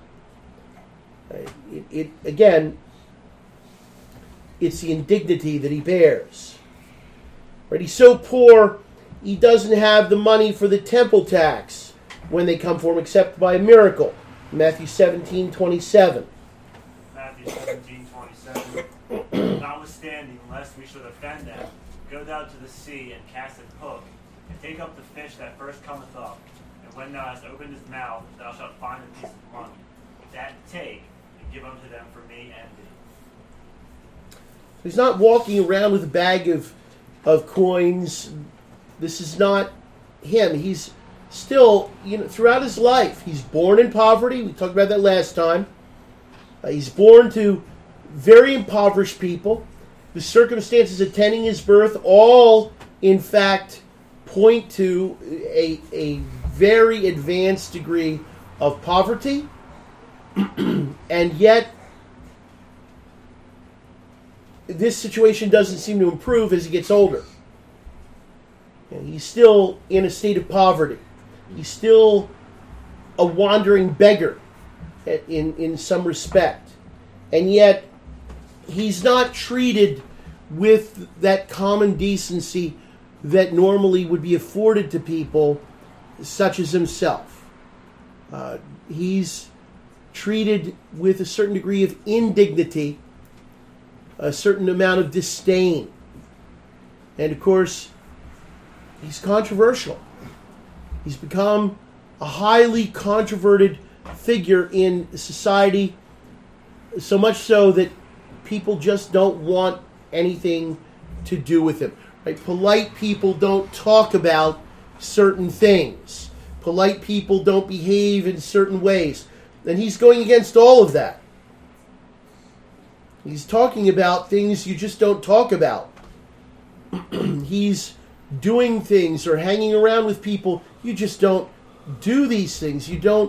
S1: Again, it's the indignity that he bears. Right? He's so poor, he doesn't have the money for the temple tax when they come for him, except by a miracle. Matthew 17:27.
S7: Matthew 17:27. Notwithstanding, lest we should offend them, go down to the sea and cast an hook, and take up the fish that first cometh up. And when thou hast opened his mouth, thou shalt find a piece of money. That take, and give unto them for me and thee.
S1: He's not walking around with a bag of coins. This is not him. He's still, throughout his life, he's born in poverty. We talked about that last time. He's born to very impoverished people. The circumstances attending his birth all, in fact, point to a very advanced degree of poverty. And yet, this situation doesn't seem to improve as he gets older. He's still in a state of poverty. He's still a wandering beggar in some respect. And yet, he's not treated with that common decency that normally would be afforded to people such as himself. He's treated with a certain degree of indignity, a certain amount of disdain. And of course, he's controversial. He's become a highly controverted figure in society, so much so that people just don't want anything to do with him. Right? Polite people don't talk about certain things. Polite people don't behave in certain ways. And he's going against all of that. He's talking about things you just don't talk about. He's doing things or hanging around with people you just don't do these things.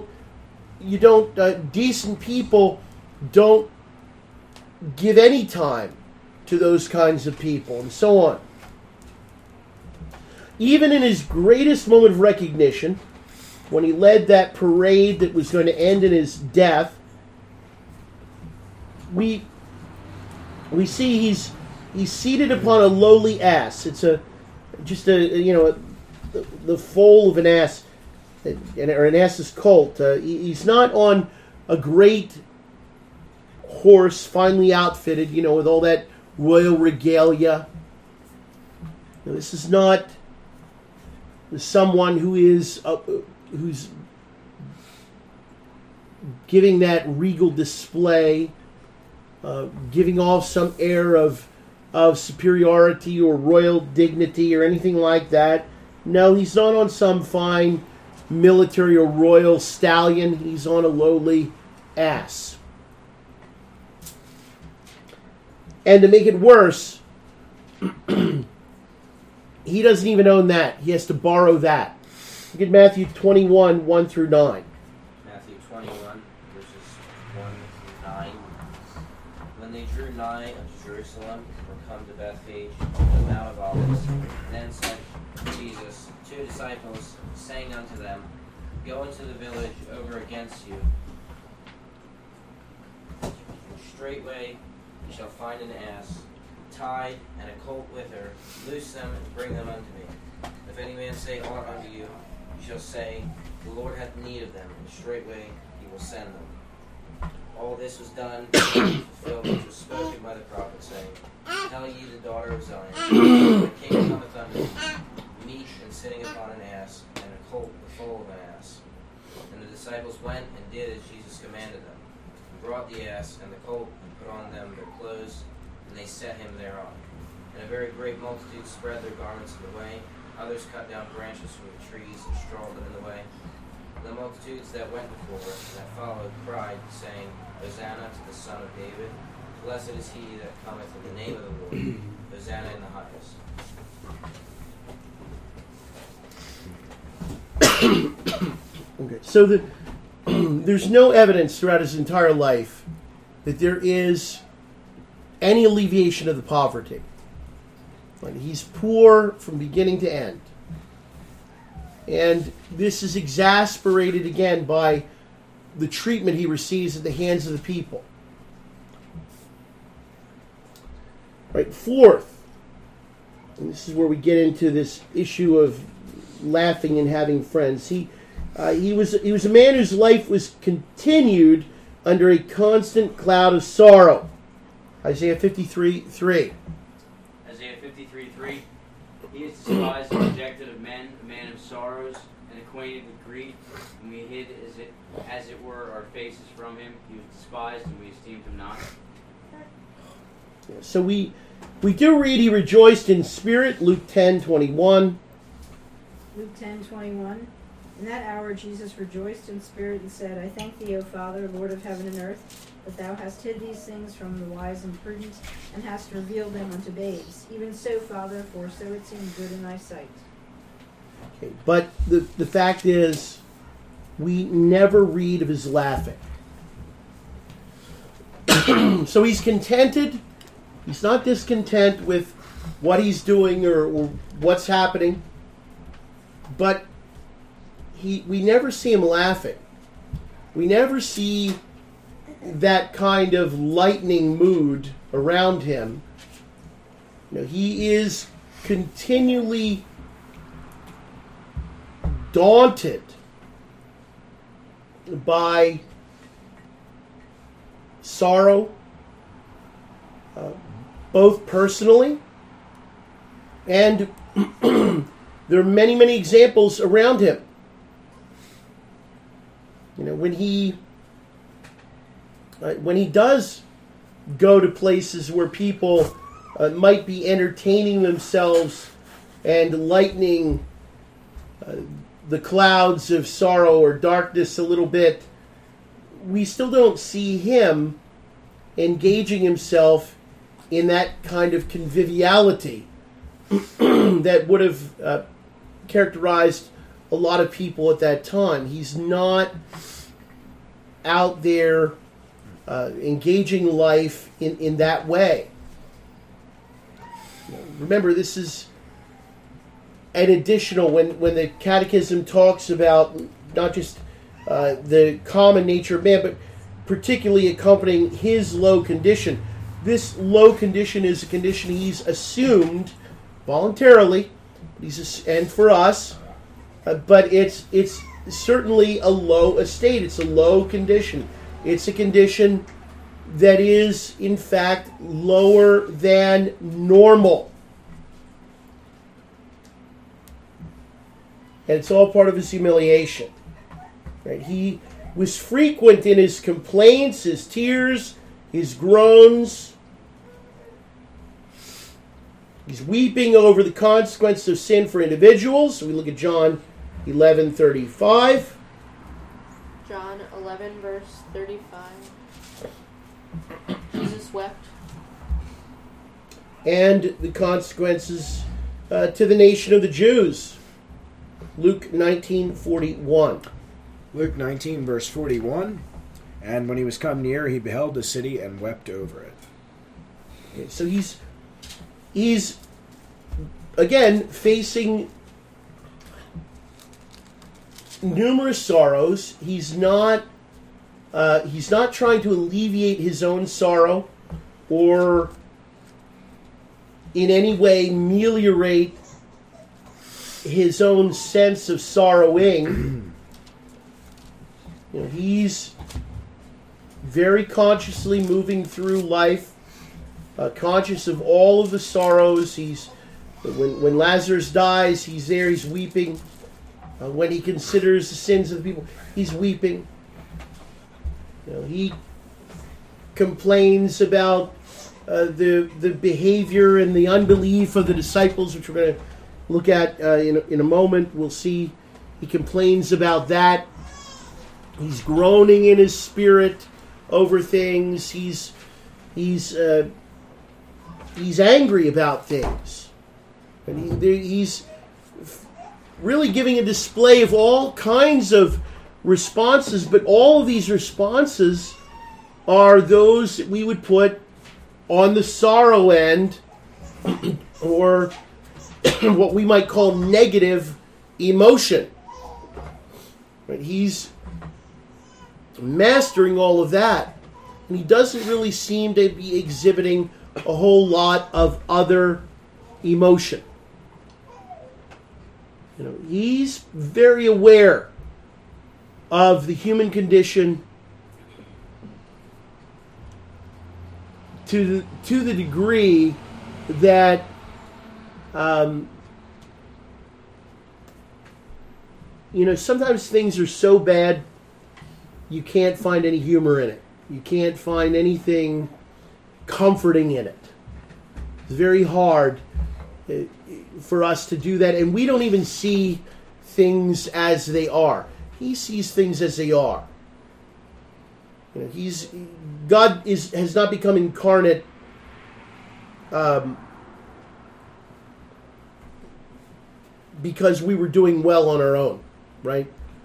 S1: Decent people don't give any time to those kinds of people, and so on. Even in his greatest moment of recognition, when he led that parade that was going to end in his death, we see he's seated upon a lowly ass. It's the foal of an ass, or an ass's colt. He's not on a great horse, finely outfitted, with all that royal regalia. This is not someone who's giving that regal display, giving off some air of superiority or royal dignity or anything like that. No, he's not on some fine military or royal stallion. He's on a lowly ass. And to make it worse, he doesn't even own that. He has to borrow that. Look at Matthew 21, 1 through 9.
S8: Matthew 21, verses 1 through 9. When they drew nigh unto Jerusalem, were come to Bethphage, the Mount of Olives, then said Jesus to his disciples, saying unto them, Go into the village over against you, and straightway you shall find an ass tied, and a colt with her. Loose them and bring them unto me. If any man say aught unto you, you shall say, The Lord hath need of them, and straightway he will send them. All this was done to fulfill which was spoken by the prophet, saying, Tell ye the daughter of Zion, the king cometh unto thee, meek and sitting upon an ass, and a colt the foal of an ass. And the disciples went and did as Jesus commanded them, and brought the ass and the colt, and put on them their clothes, and they set him thereon. And a very great multitude spread their garments in the way. Others cut down branches from the trees and strawed them in the way. And the multitudes that went before and that followed cried, saying, Hosanna to the Son of David. Blessed is he that cometh in the name of the Lord. Hosanna in the highest.
S1: Okay, so there's no evidence throughout his entire life that there is any alleviation of the poverty. Right? He's poor from beginning to end. And this is exasperated again by the treatment he receives at the hands of the people. Right, fourth, and this is where we get into this issue of laughing and having friends. He was a man whose life was continued under a constant cloud of sorrow. Isaiah 53:3.
S13: Isaiah 53:3. He is despised and rejected of men, a man of sorrows, and acquainted with grief, and we hid as it were our faces from him. He was despised, and we esteemed him not.
S1: So we do read he rejoiced in spirit, Luke 10:21.
S9: Luke 10:21. In that hour Jesus rejoiced in spirit and said, I thank thee, O Father, Lord of heaven and earth, that thou hast hid these things from the wise and prudent, and hast revealed them unto babes. Even so, Father, for so it seemed good in thy sight.
S1: Okay, but the fact is, we never read of his laughing. So he's contented. He's not discontent with what he's doing or what's happening. But we never see him laughing. We never see that kind of lightning mood around him. You know, he is continually daunted by sorrow, both personally and there are many, many examples around him. You know, when he does go to places where people might be entertaining themselves and lightening the clouds of sorrow or darkness a little bit, we still don't see him engaging himself in that kind of conviviality that would have characterized a lot of people at that time. He's not out there engaging life in that way. Remember, this is an additional, when the Catechism talks about not just the common nature of man, but particularly accompanying his low condition. This low condition is a condition he's assumed voluntarily, and for us, but it's certainly a low estate. It's a low condition. It's a condition that is, in fact, lower than normal. And it's all part of his humiliation. Right? He was frequent in his complaints, his tears, his groans. He's weeping over the consequences of sin for individuals. So we look at John 11:35.
S10: John 11, verse 35. Jesus wept.
S1: And the consequences to the nation of the Jews. Luke 19:41.
S11: Luke 19, verse 41. And when he was come near, he beheld the city and wept over it.
S1: Okay, so he's again facing numerous sorrows. He's not trying to alleviate his own sorrow or in any way ameliorate his own sense of sorrowing. You know, he's very consciously moving through life, conscious of all of the sorrows. When Lazarus dies, he's there, he's weeping. When he considers the sins of the people, he's weeping. He complains about the behavior and the unbelief of the disciples, which we're going to look at in a moment. We'll see he complains about that. He's groaning in his spirit over things. He's angry about things. And he's really giving a display of all kinds of responses, but all of these responses are those that we would put on the sorrow end, or what we might call negative emotion. But he's mastering all of that, and he doesn't really seem to be exhibiting a whole lot of other emotion. He's very aware of the human condition to the degree that sometimes things are so bad you can't find any humor in it. You can't find anything comforting in it. It's very hard for us to do that, and we don't even see things as they are. He sees things as they are. God has not become incarnate because we were doing well on our own, right?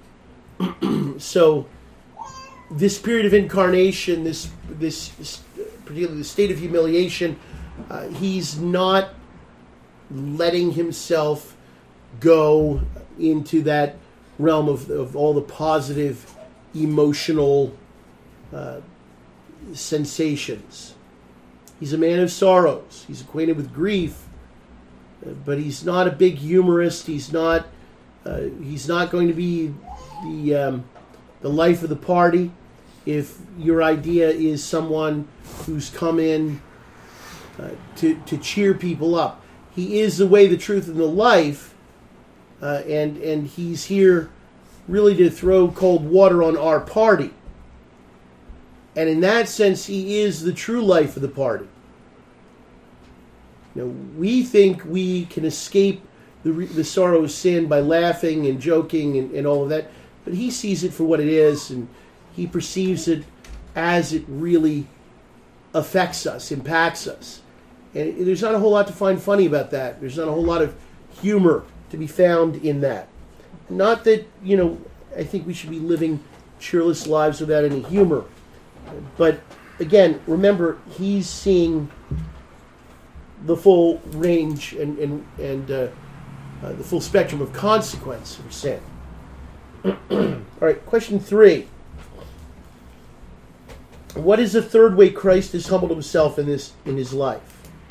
S1: So this period of incarnation, this particularly the state of humiliation, he's not letting himself go into that realm of all the positive emotional sensations. He's a man of sorrows. He's acquainted with grief, but he's not a big humorist. He's not going to be the life of the party. If your idea is someone who's come in to cheer people up, he is the way, the truth, and the life, and he's here really to throw cold water on our party. And in that sense, he is the true life of the party. We think we can escape the sorrow of sin by laughing and joking and all of that, but he sees it for what it is, and he perceives it as it really affects us, impacts us. And there's not a whole lot to find funny about that. There's not a whole lot of humor to be found in that. Not that, I think we should be living cheerless lives without any humor. But again, remember, he's seeing the full range and the full spectrum of consequence for sin. All right, question 3. What is the third way Christ has humbled himself in his life?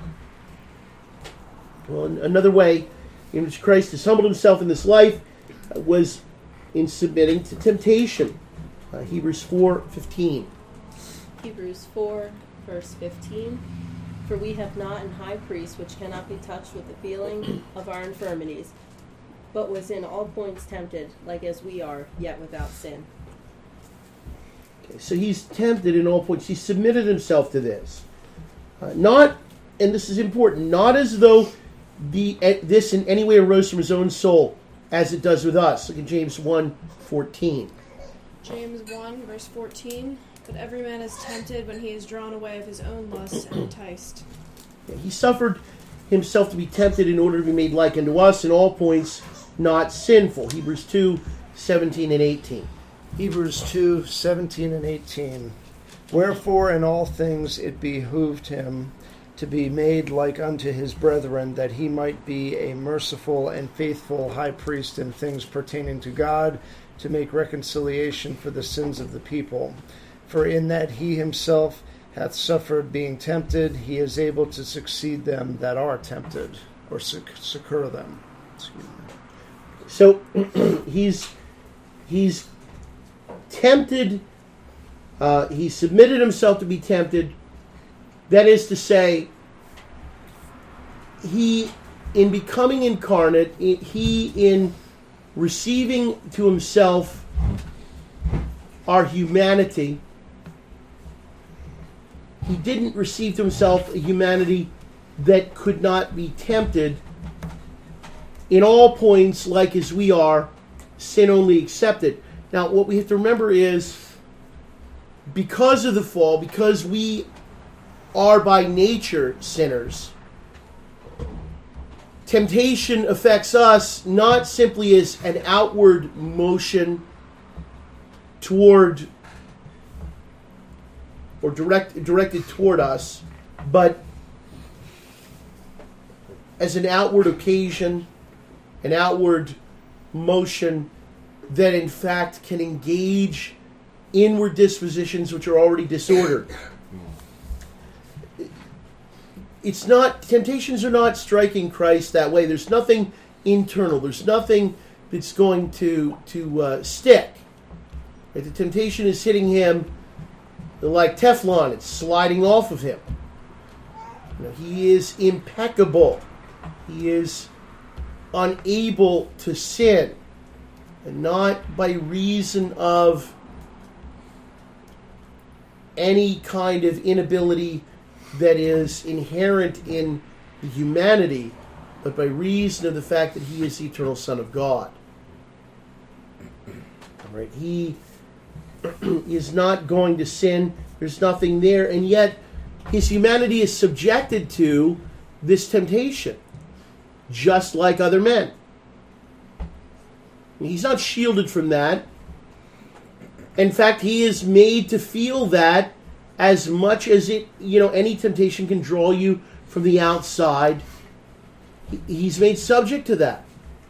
S1: Well, another way in which Christ has humbled himself in this life was in submitting to temptation. Hebrews 4:15.
S14: Hebrews 4, verse 15. For we have not an high priest which cannot be touched with the feeling of our infirmities, but was in all points tempted, like as we are, yet without sin.
S1: Okay, so he's tempted in all points. He submitted himself to this. Not, and this is important, not as though this in any way arose from his own soul, as it does with us. Look at James 1:14.
S2: James 1, verse 14. But every man is tempted when he is drawn away of his own lusts and enticed.
S1: He suffered himself to be tempted in order to be made like unto us in all points, not sinful. Hebrews 2:17 and 18.
S12: Hebrews 2:17 and 18. Wherefore in all things it behooved him to be made like unto his brethren, that he might be a merciful and faithful high priest in things pertaining to God, to make reconciliation for the sins of the people. For in that he himself hath suffered being tempted, he is able to succeed them that are tempted, or succor them. Excuse me.
S1: So he's tempted He submitted himself to be tempted. That is to say, he, in becoming incarnate, he, in receiving to himself our humanity, he didn't receive to himself a humanity that could not be tempted in all points, like as we are, sin only accepted. Now, what we have to remember is, because of the fall, because we are by nature sinners, temptation affects us not simply as an outward motion toward or directed toward us, but as an outward occasion, an outward motion that in fact can engage inward dispositions which are already disordered. It's not, temptations are not striking Christ that way. There's nothing internal. There's nothing that's going to stick. Right? The temptation is hitting him like Teflon. It's sliding off of him. You know, he is impeccable. He is unable to sin, and not by reason of any kind of inability that is inherent in the humanity, but by reason of the fact that he is the eternal Son of God. All right, he is not going to sin. There's nothing there, and yet his humanity is subjected to this temptation, just like other men. He's not shielded from that. In fact, he is made to feel that as much as it, any temptation can draw you from the outside. He's made subject to that.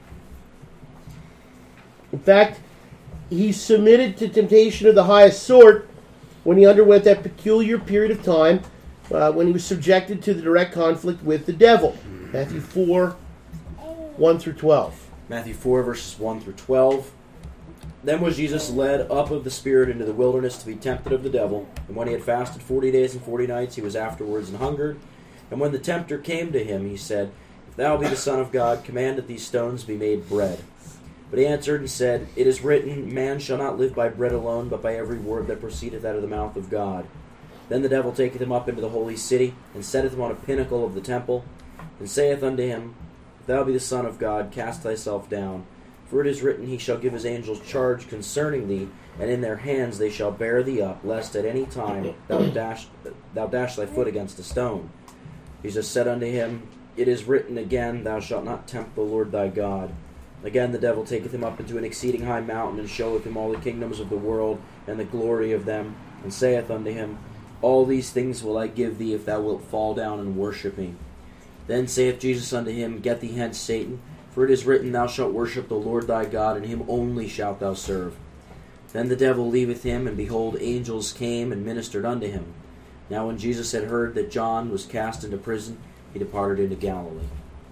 S1: In fact, he submitted to temptation of the highest sort when he underwent that peculiar period of time when he was subjected to the direct conflict with the devil. Matthew 4, 1 through 12.
S4: Matthew 4, verses 1 through 12. Then was Jesus led up of the Spirit into the wilderness to be tempted of the devil. And when he had fasted 40 days and 40 nights, he was afterwards and hungered. And when the tempter came to him, he said, If thou be the Son of God, command that these stones be made bread. But he answered and said, It is written, Man shall not live by bread alone, but by every word that proceedeth out of the mouth of God. Then the devil taketh him up into the holy city, and setteth him on a pinnacle of the temple, and saith unto him, If thou be the Son of God, cast thyself down. For it is written, He shall give his angels charge concerning thee, and in their hands they shall bear thee up, lest at any time thou dash thy foot against a stone. Jesus said unto him, It is written again, Thou shalt not tempt the Lord thy God. Again the devil taketh him up into an exceeding high mountain, and showeth him all the kingdoms of the world, and the glory of them, and saith unto him, All these things will I give thee, if thou wilt fall down and worship me. Then saith Jesus unto him, Get thee hence, Satan, for it is written, Thou shalt worship the Lord thy God, and him only shalt thou serve. Then the devil leaveth him, and behold, angels came and ministered unto him. Now when Jesus had heard that John was cast into prison, he departed into Galilee.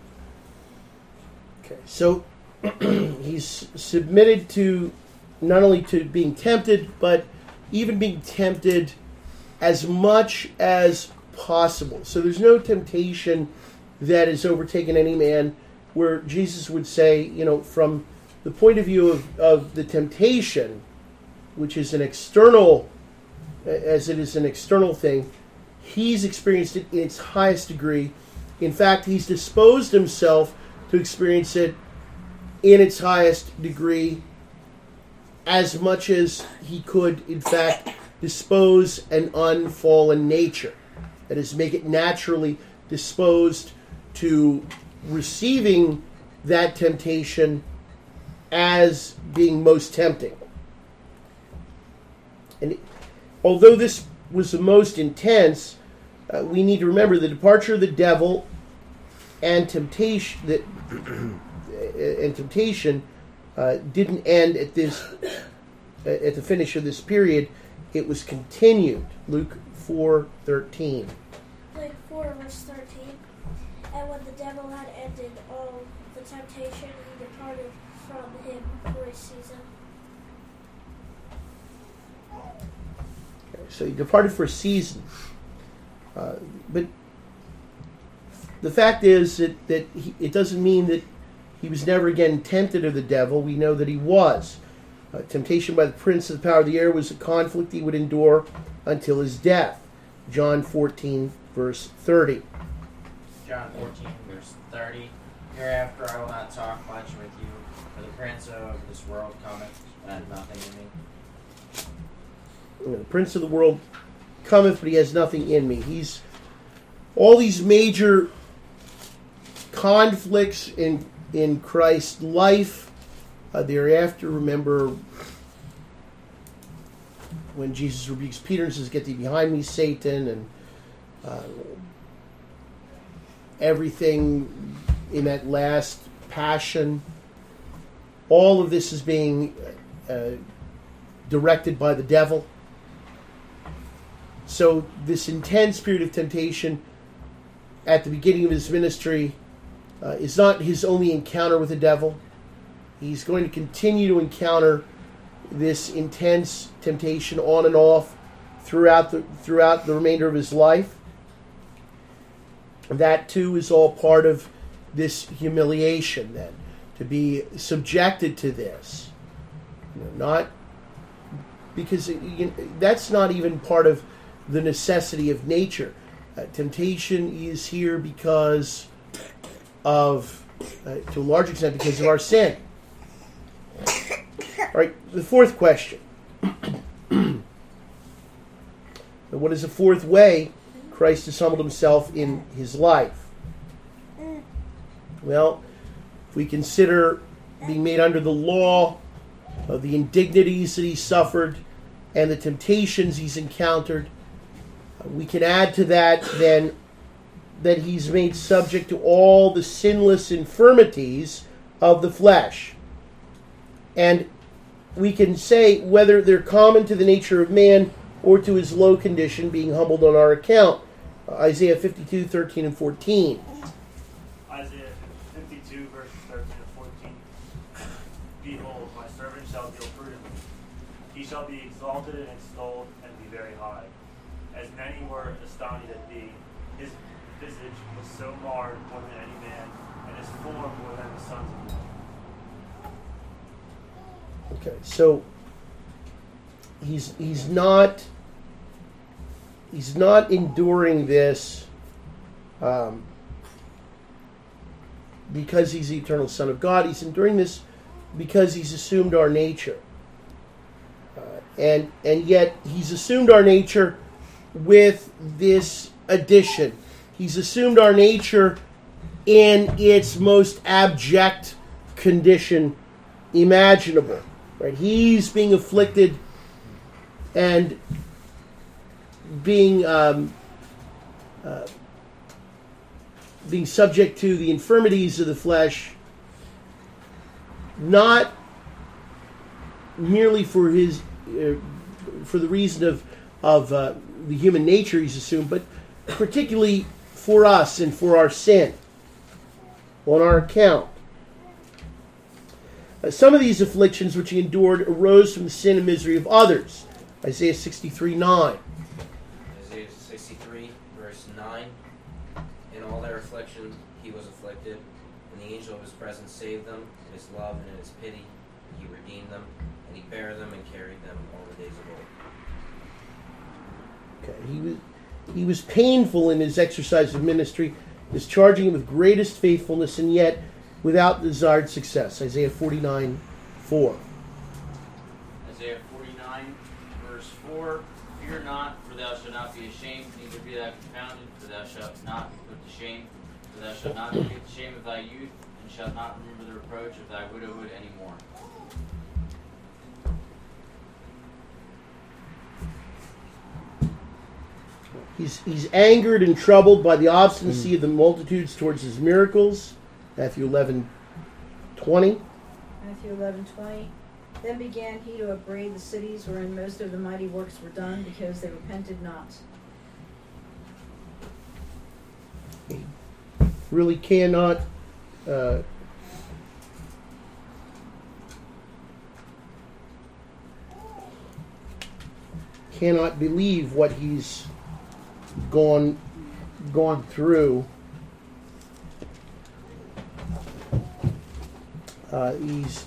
S1: Okay, so he's submitted to not only to being tempted, but even being tempted as much as possible. So there's no temptation that has overtaken any man where Jesus would say, from the point of view of the temptation, which is an external, as it is an external thing, he's experienced it in its highest degree. In fact, he's disposed himself to experience it in its highest degree as much as he could, in fact, dispose an unfallen nature. That is, make it naturally disposed to receiving that temptation as being most tempting. And although this was the most intense, we need to remember the departure of the devil and temptation didn't end at the finish of this period. It was continued. Luke 4:13.
S3: Luke 4, verse 13. And when the devil had ended all the temptation, he departed from him for a season.
S1: So he departed for a season. But the fact is that it doesn't mean that he was never again tempted of the devil. We know that he was. Temptation by the prince of the power of the air was a conflict he would endure until his death. John 14, verse 30.
S6: John 14, verse 30. Hereafter I will not talk much with you, for the prince of this world cometh, and hath nothing in me.
S1: The prince of the world cometh, but he has nothing in me. He's all these major conflicts in Christ's life. Thereafter, remember when Jesus rebukes Peter and says, "Get thee behind me, Satan," and everything in that last passion. All of this is being directed by the devil. So this intense period of temptation at the beginning of his ministry is not his only encounter with the devil. He's going to continue to encounter this intense temptation on and off throughout the remainder of his life. That too is all part of this humiliation, then, to be subjected to this. Not because that's not even part of the necessity of nature. Temptation is here because of, to a large extent, because of our sin. All right, the fourth question. What is the fourth way Christ has humbled himself in his life? Well, if we consider being made under the law, the indignities that he suffered, and the temptations he's encountered, we can add to that then that he's made subject to all the sinless infirmities of the flesh. And we can say whether they're common to the nature of man or to his low condition, being humbled on our account. Isaiah 52, 13 and 14.
S7: Isaiah 52, verses 13 and 14. Behold, my servant shall deal prudently. He shall be exalted and extolled and be very high. As many were astonished at thee, his visage was so marred more than any man, and his form more than the sons of men.
S1: Okay, so he's not enduring this because he's the eternal Son of God. He's enduring this because he's assumed our nature, and yet he's assumed our nature with this addition. He's assumed our nature in its most abject condition imaginable. Right? He's being afflicted and being subject to the infirmities of the flesh, not merely for his for the reason of the human nature he's assumed, but particularly for us and for our sin on our account. Some of these afflictions which he endured arose from the sin and misery of others. Isaiah 63, 9.
S8: Isaiah 63, verse 9. In all their affliction he was afflicted, and the angel of his presence saved them. In his love and in his pity he redeemed them, and he bare them and carried them all the days of old.
S1: Okay, he was painful in his exercise of ministry, discharging it with greatest faithfulness, and yet without desired success. Isaiah 49, 4.
S13: Isaiah 49, verse 4. Fear not, for thou shalt not be ashamed, neither be thou confounded, for thou shalt not be put to shame. For thou shalt not be put to shame of thy youth, and shalt not remember the reproach of thy widowhood any more.
S1: He's angered and troubled by the obstinacy of the multitudes towards his miracles. Matthew 11, 20.
S9: Matthew 11:20. Then began he to upbraid the cities wherein most of the mighty works were done, because they repented not.
S1: He really cannot cannot believe what he's gone through. He's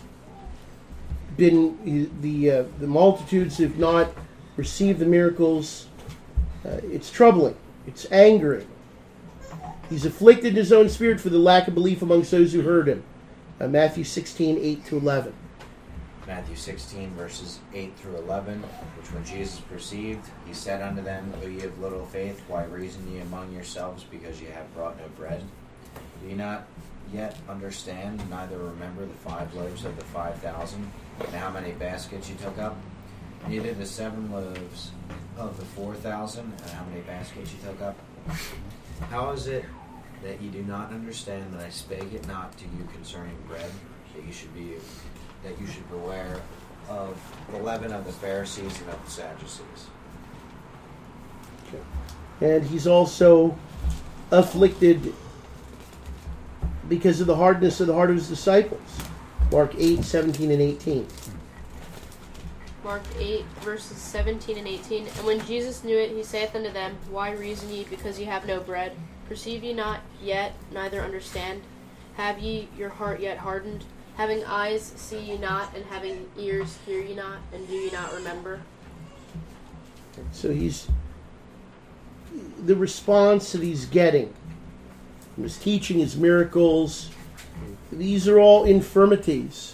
S1: been the multitudes have not received the miracles. It's troubling. It's angering. He's afflicted in his own spirit for the lack of belief amongst those who heard him. Matthew 16, 8-11.
S15: Matthew 16, verses 8 through 11, which when Jesus perceived, he said unto them, O ye of little faith, why reason ye among yourselves, because ye have brought no bread? Do ye not yet understand, neither remember the 5 loaves of the 5,000, and how many baskets ye took up? Neither the 7 loaves of the 4,000, and how many baskets ye took up? How is it that ye do not understand that I spake it not to you concerning bread, that you should beware of the leaven of the Pharisees and of the Sadducees?
S1: Okay. And he's also afflicted because of the hardness of the heart of his disciples. Mark 8, 17 and 18.
S10: Mark 8, verses 17 and 18. And when Jesus knew it, he saith unto them, Why reason ye, because ye have no bread? Perceive ye not yet, neither understand? Have ye your heart yet hardened? Having eyes, see ye not, and having ears, hear ye not, and do ye not remember?
S1: So the response that he's getting from his teaching, his miracles, these are all infirmities.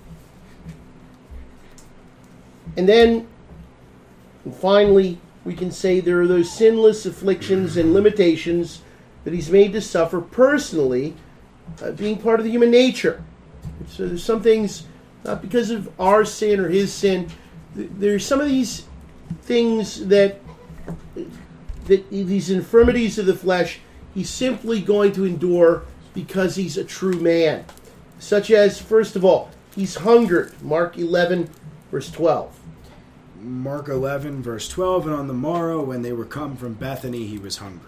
S1: And then, finally, we can say there are those sinless afflictions and limitations that he's made to suffer personally, being part of the human nature. So there's some things, not because of our sin or his sin, there's some of these things that these infirmities of the flesh, he's simply going to endure because he's a true man. Such as, first of all, he's hungered. Mark 11, verse 12.
S11: Mark 11, verse 12, and on the morrow, when they were come from Bethany, he was hungry.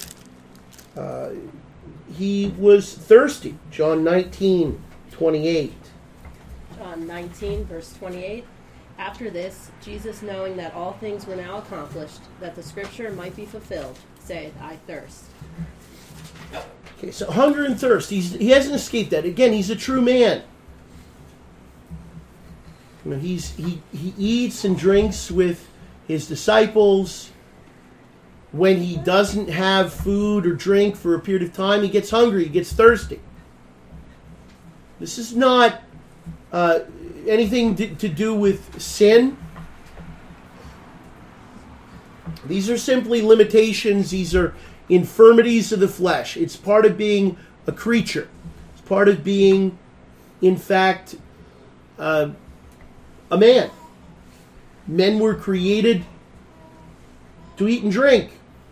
S1: He was thirsty. John 19, 28.
S14: John 19, verse 28. After this, Jesus, knowing that all things were now accomplished, that the scripture might be fulfilled, said, I thirst.
S1: Okay, so hunger and thirst. He hasn't escaped that. Again, he's a true man. You know, he eats and drinks with his disciples. When he doesn't have food or drink for a period of time, he gets hungry, he gets thirsty. This is not anything to do with sin. These are simply limitations. These are infirmities of the flesh. It's part of being a creature. It's part of being, in fact, a man. Men were created to eat and drink.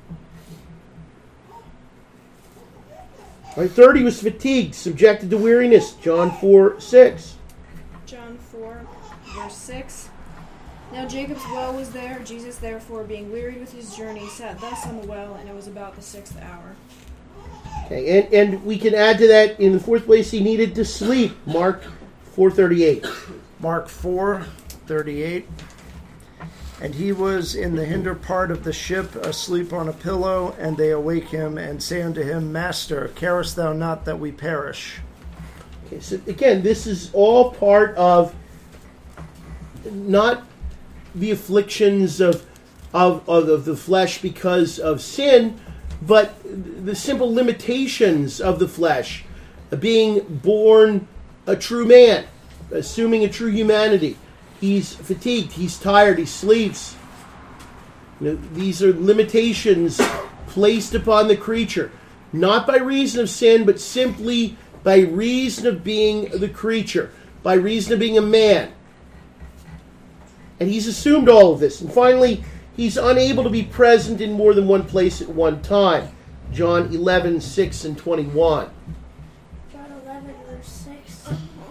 S1: Right, third, he was fatigued, subjected to weariness. John 4, 6.
S2: John 4, verse 6. Now Jacob's well was there. Jesus, therefore, being wearied with his journey, sat thus on the well, and it was about the 6th hour.
S1: Okay, and we can add to that, in the fourth place, he needed to sleep. Mark 4:38.
S12: Mark 4:38. And he was in the hinder part of the ship, asleep on a pillow, and they awake him, and say unto him, Master, carest thou not that we perish?
S1: Okay, so again, this is all part of not the afflictions of the flesh because of sin, but the simple limitations of the flesh, being born a true man, assuming a true humanity. He's fatigued, he's tired, he sleeps. You know, these are limitations placed upon the creature, not by reason of sin, but simply by reason of being the creature, by reason of being a man. And he's assumed all of this. And finally, he's unable to be present in more than one place at one time. John 11, 6 and 21.
S3: John 11, verse 6.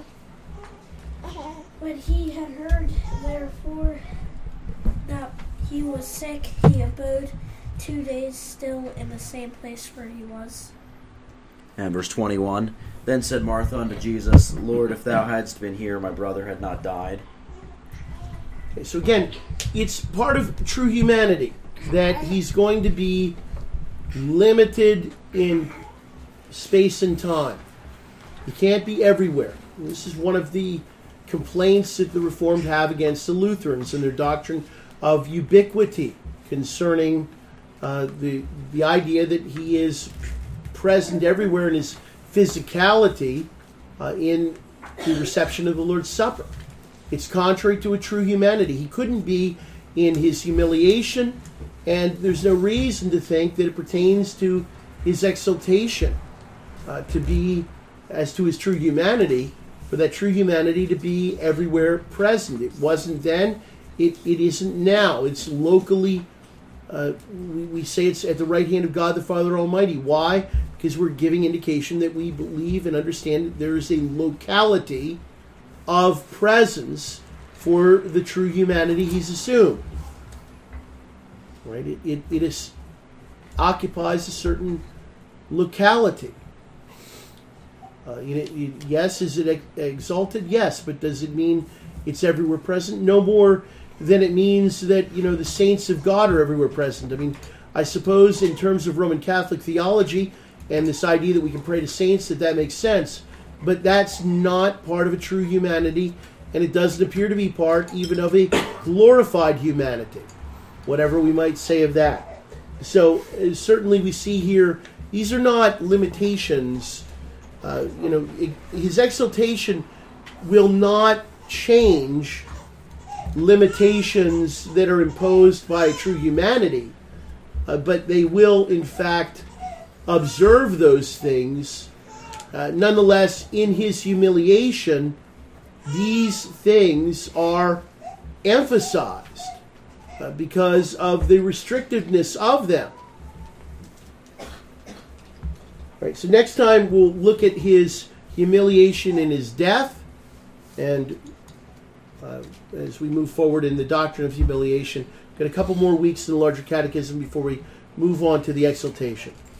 S3: When he had heard, therefore, that he was sick, he abode 2 days still in the same place where he was.
S4: And verse 21, Then said Martha unto Jesus, Lord, if thou hadst been here, my brother had not died.
S1: Okay, so again, it's part of true humanity that he's going to be limited in space and time. He can't be everywhere. And this is one of the complaints that the Reformed have against the Lutherans and their doctrine of ubiquity concerning the idea that he is present everywhere in his physicality in the reception of the Lord's Supper. It's contrary to a true humanity. He couldn't be in his humiliation, and there's no reason to think that it pertains to his exaltation to be, as to his true humanity, for that true humanity to be everywhere present. It wasn't then, it isn't now. It's locally, we say it's at the right hand of God the Father Almighty. Why? Because we're giving indication that we believe and understand that there is a locality of presence for the true humanity he's assumed. Right? It occupies a certain locality. Yes, is it exalted? Yes, but does it mean it's everywhere present? No more than it means that the saints of God are everywhere present. I mean, I suppose in terms of Roman Catholic theology and this idea that we can pray to saints, that makes sense. But that's not part of a true humanity, and it doesn't appear to be part even of a glorified humanity, whatever we might say of that. So certainly we see here, these are not limitations. His exaltation will not change limitations that are imposed by true humanity, but they will, in fact, observe those things. Nonetheless, in his humiliation, these things are emphasized because of the restrictiveness of them. Right, so next time we'll look at his humiliation and his death, and as we move forward in the doctrine of humiliation, got a couple more weeks in the larger catechism before we move on to the exaltation.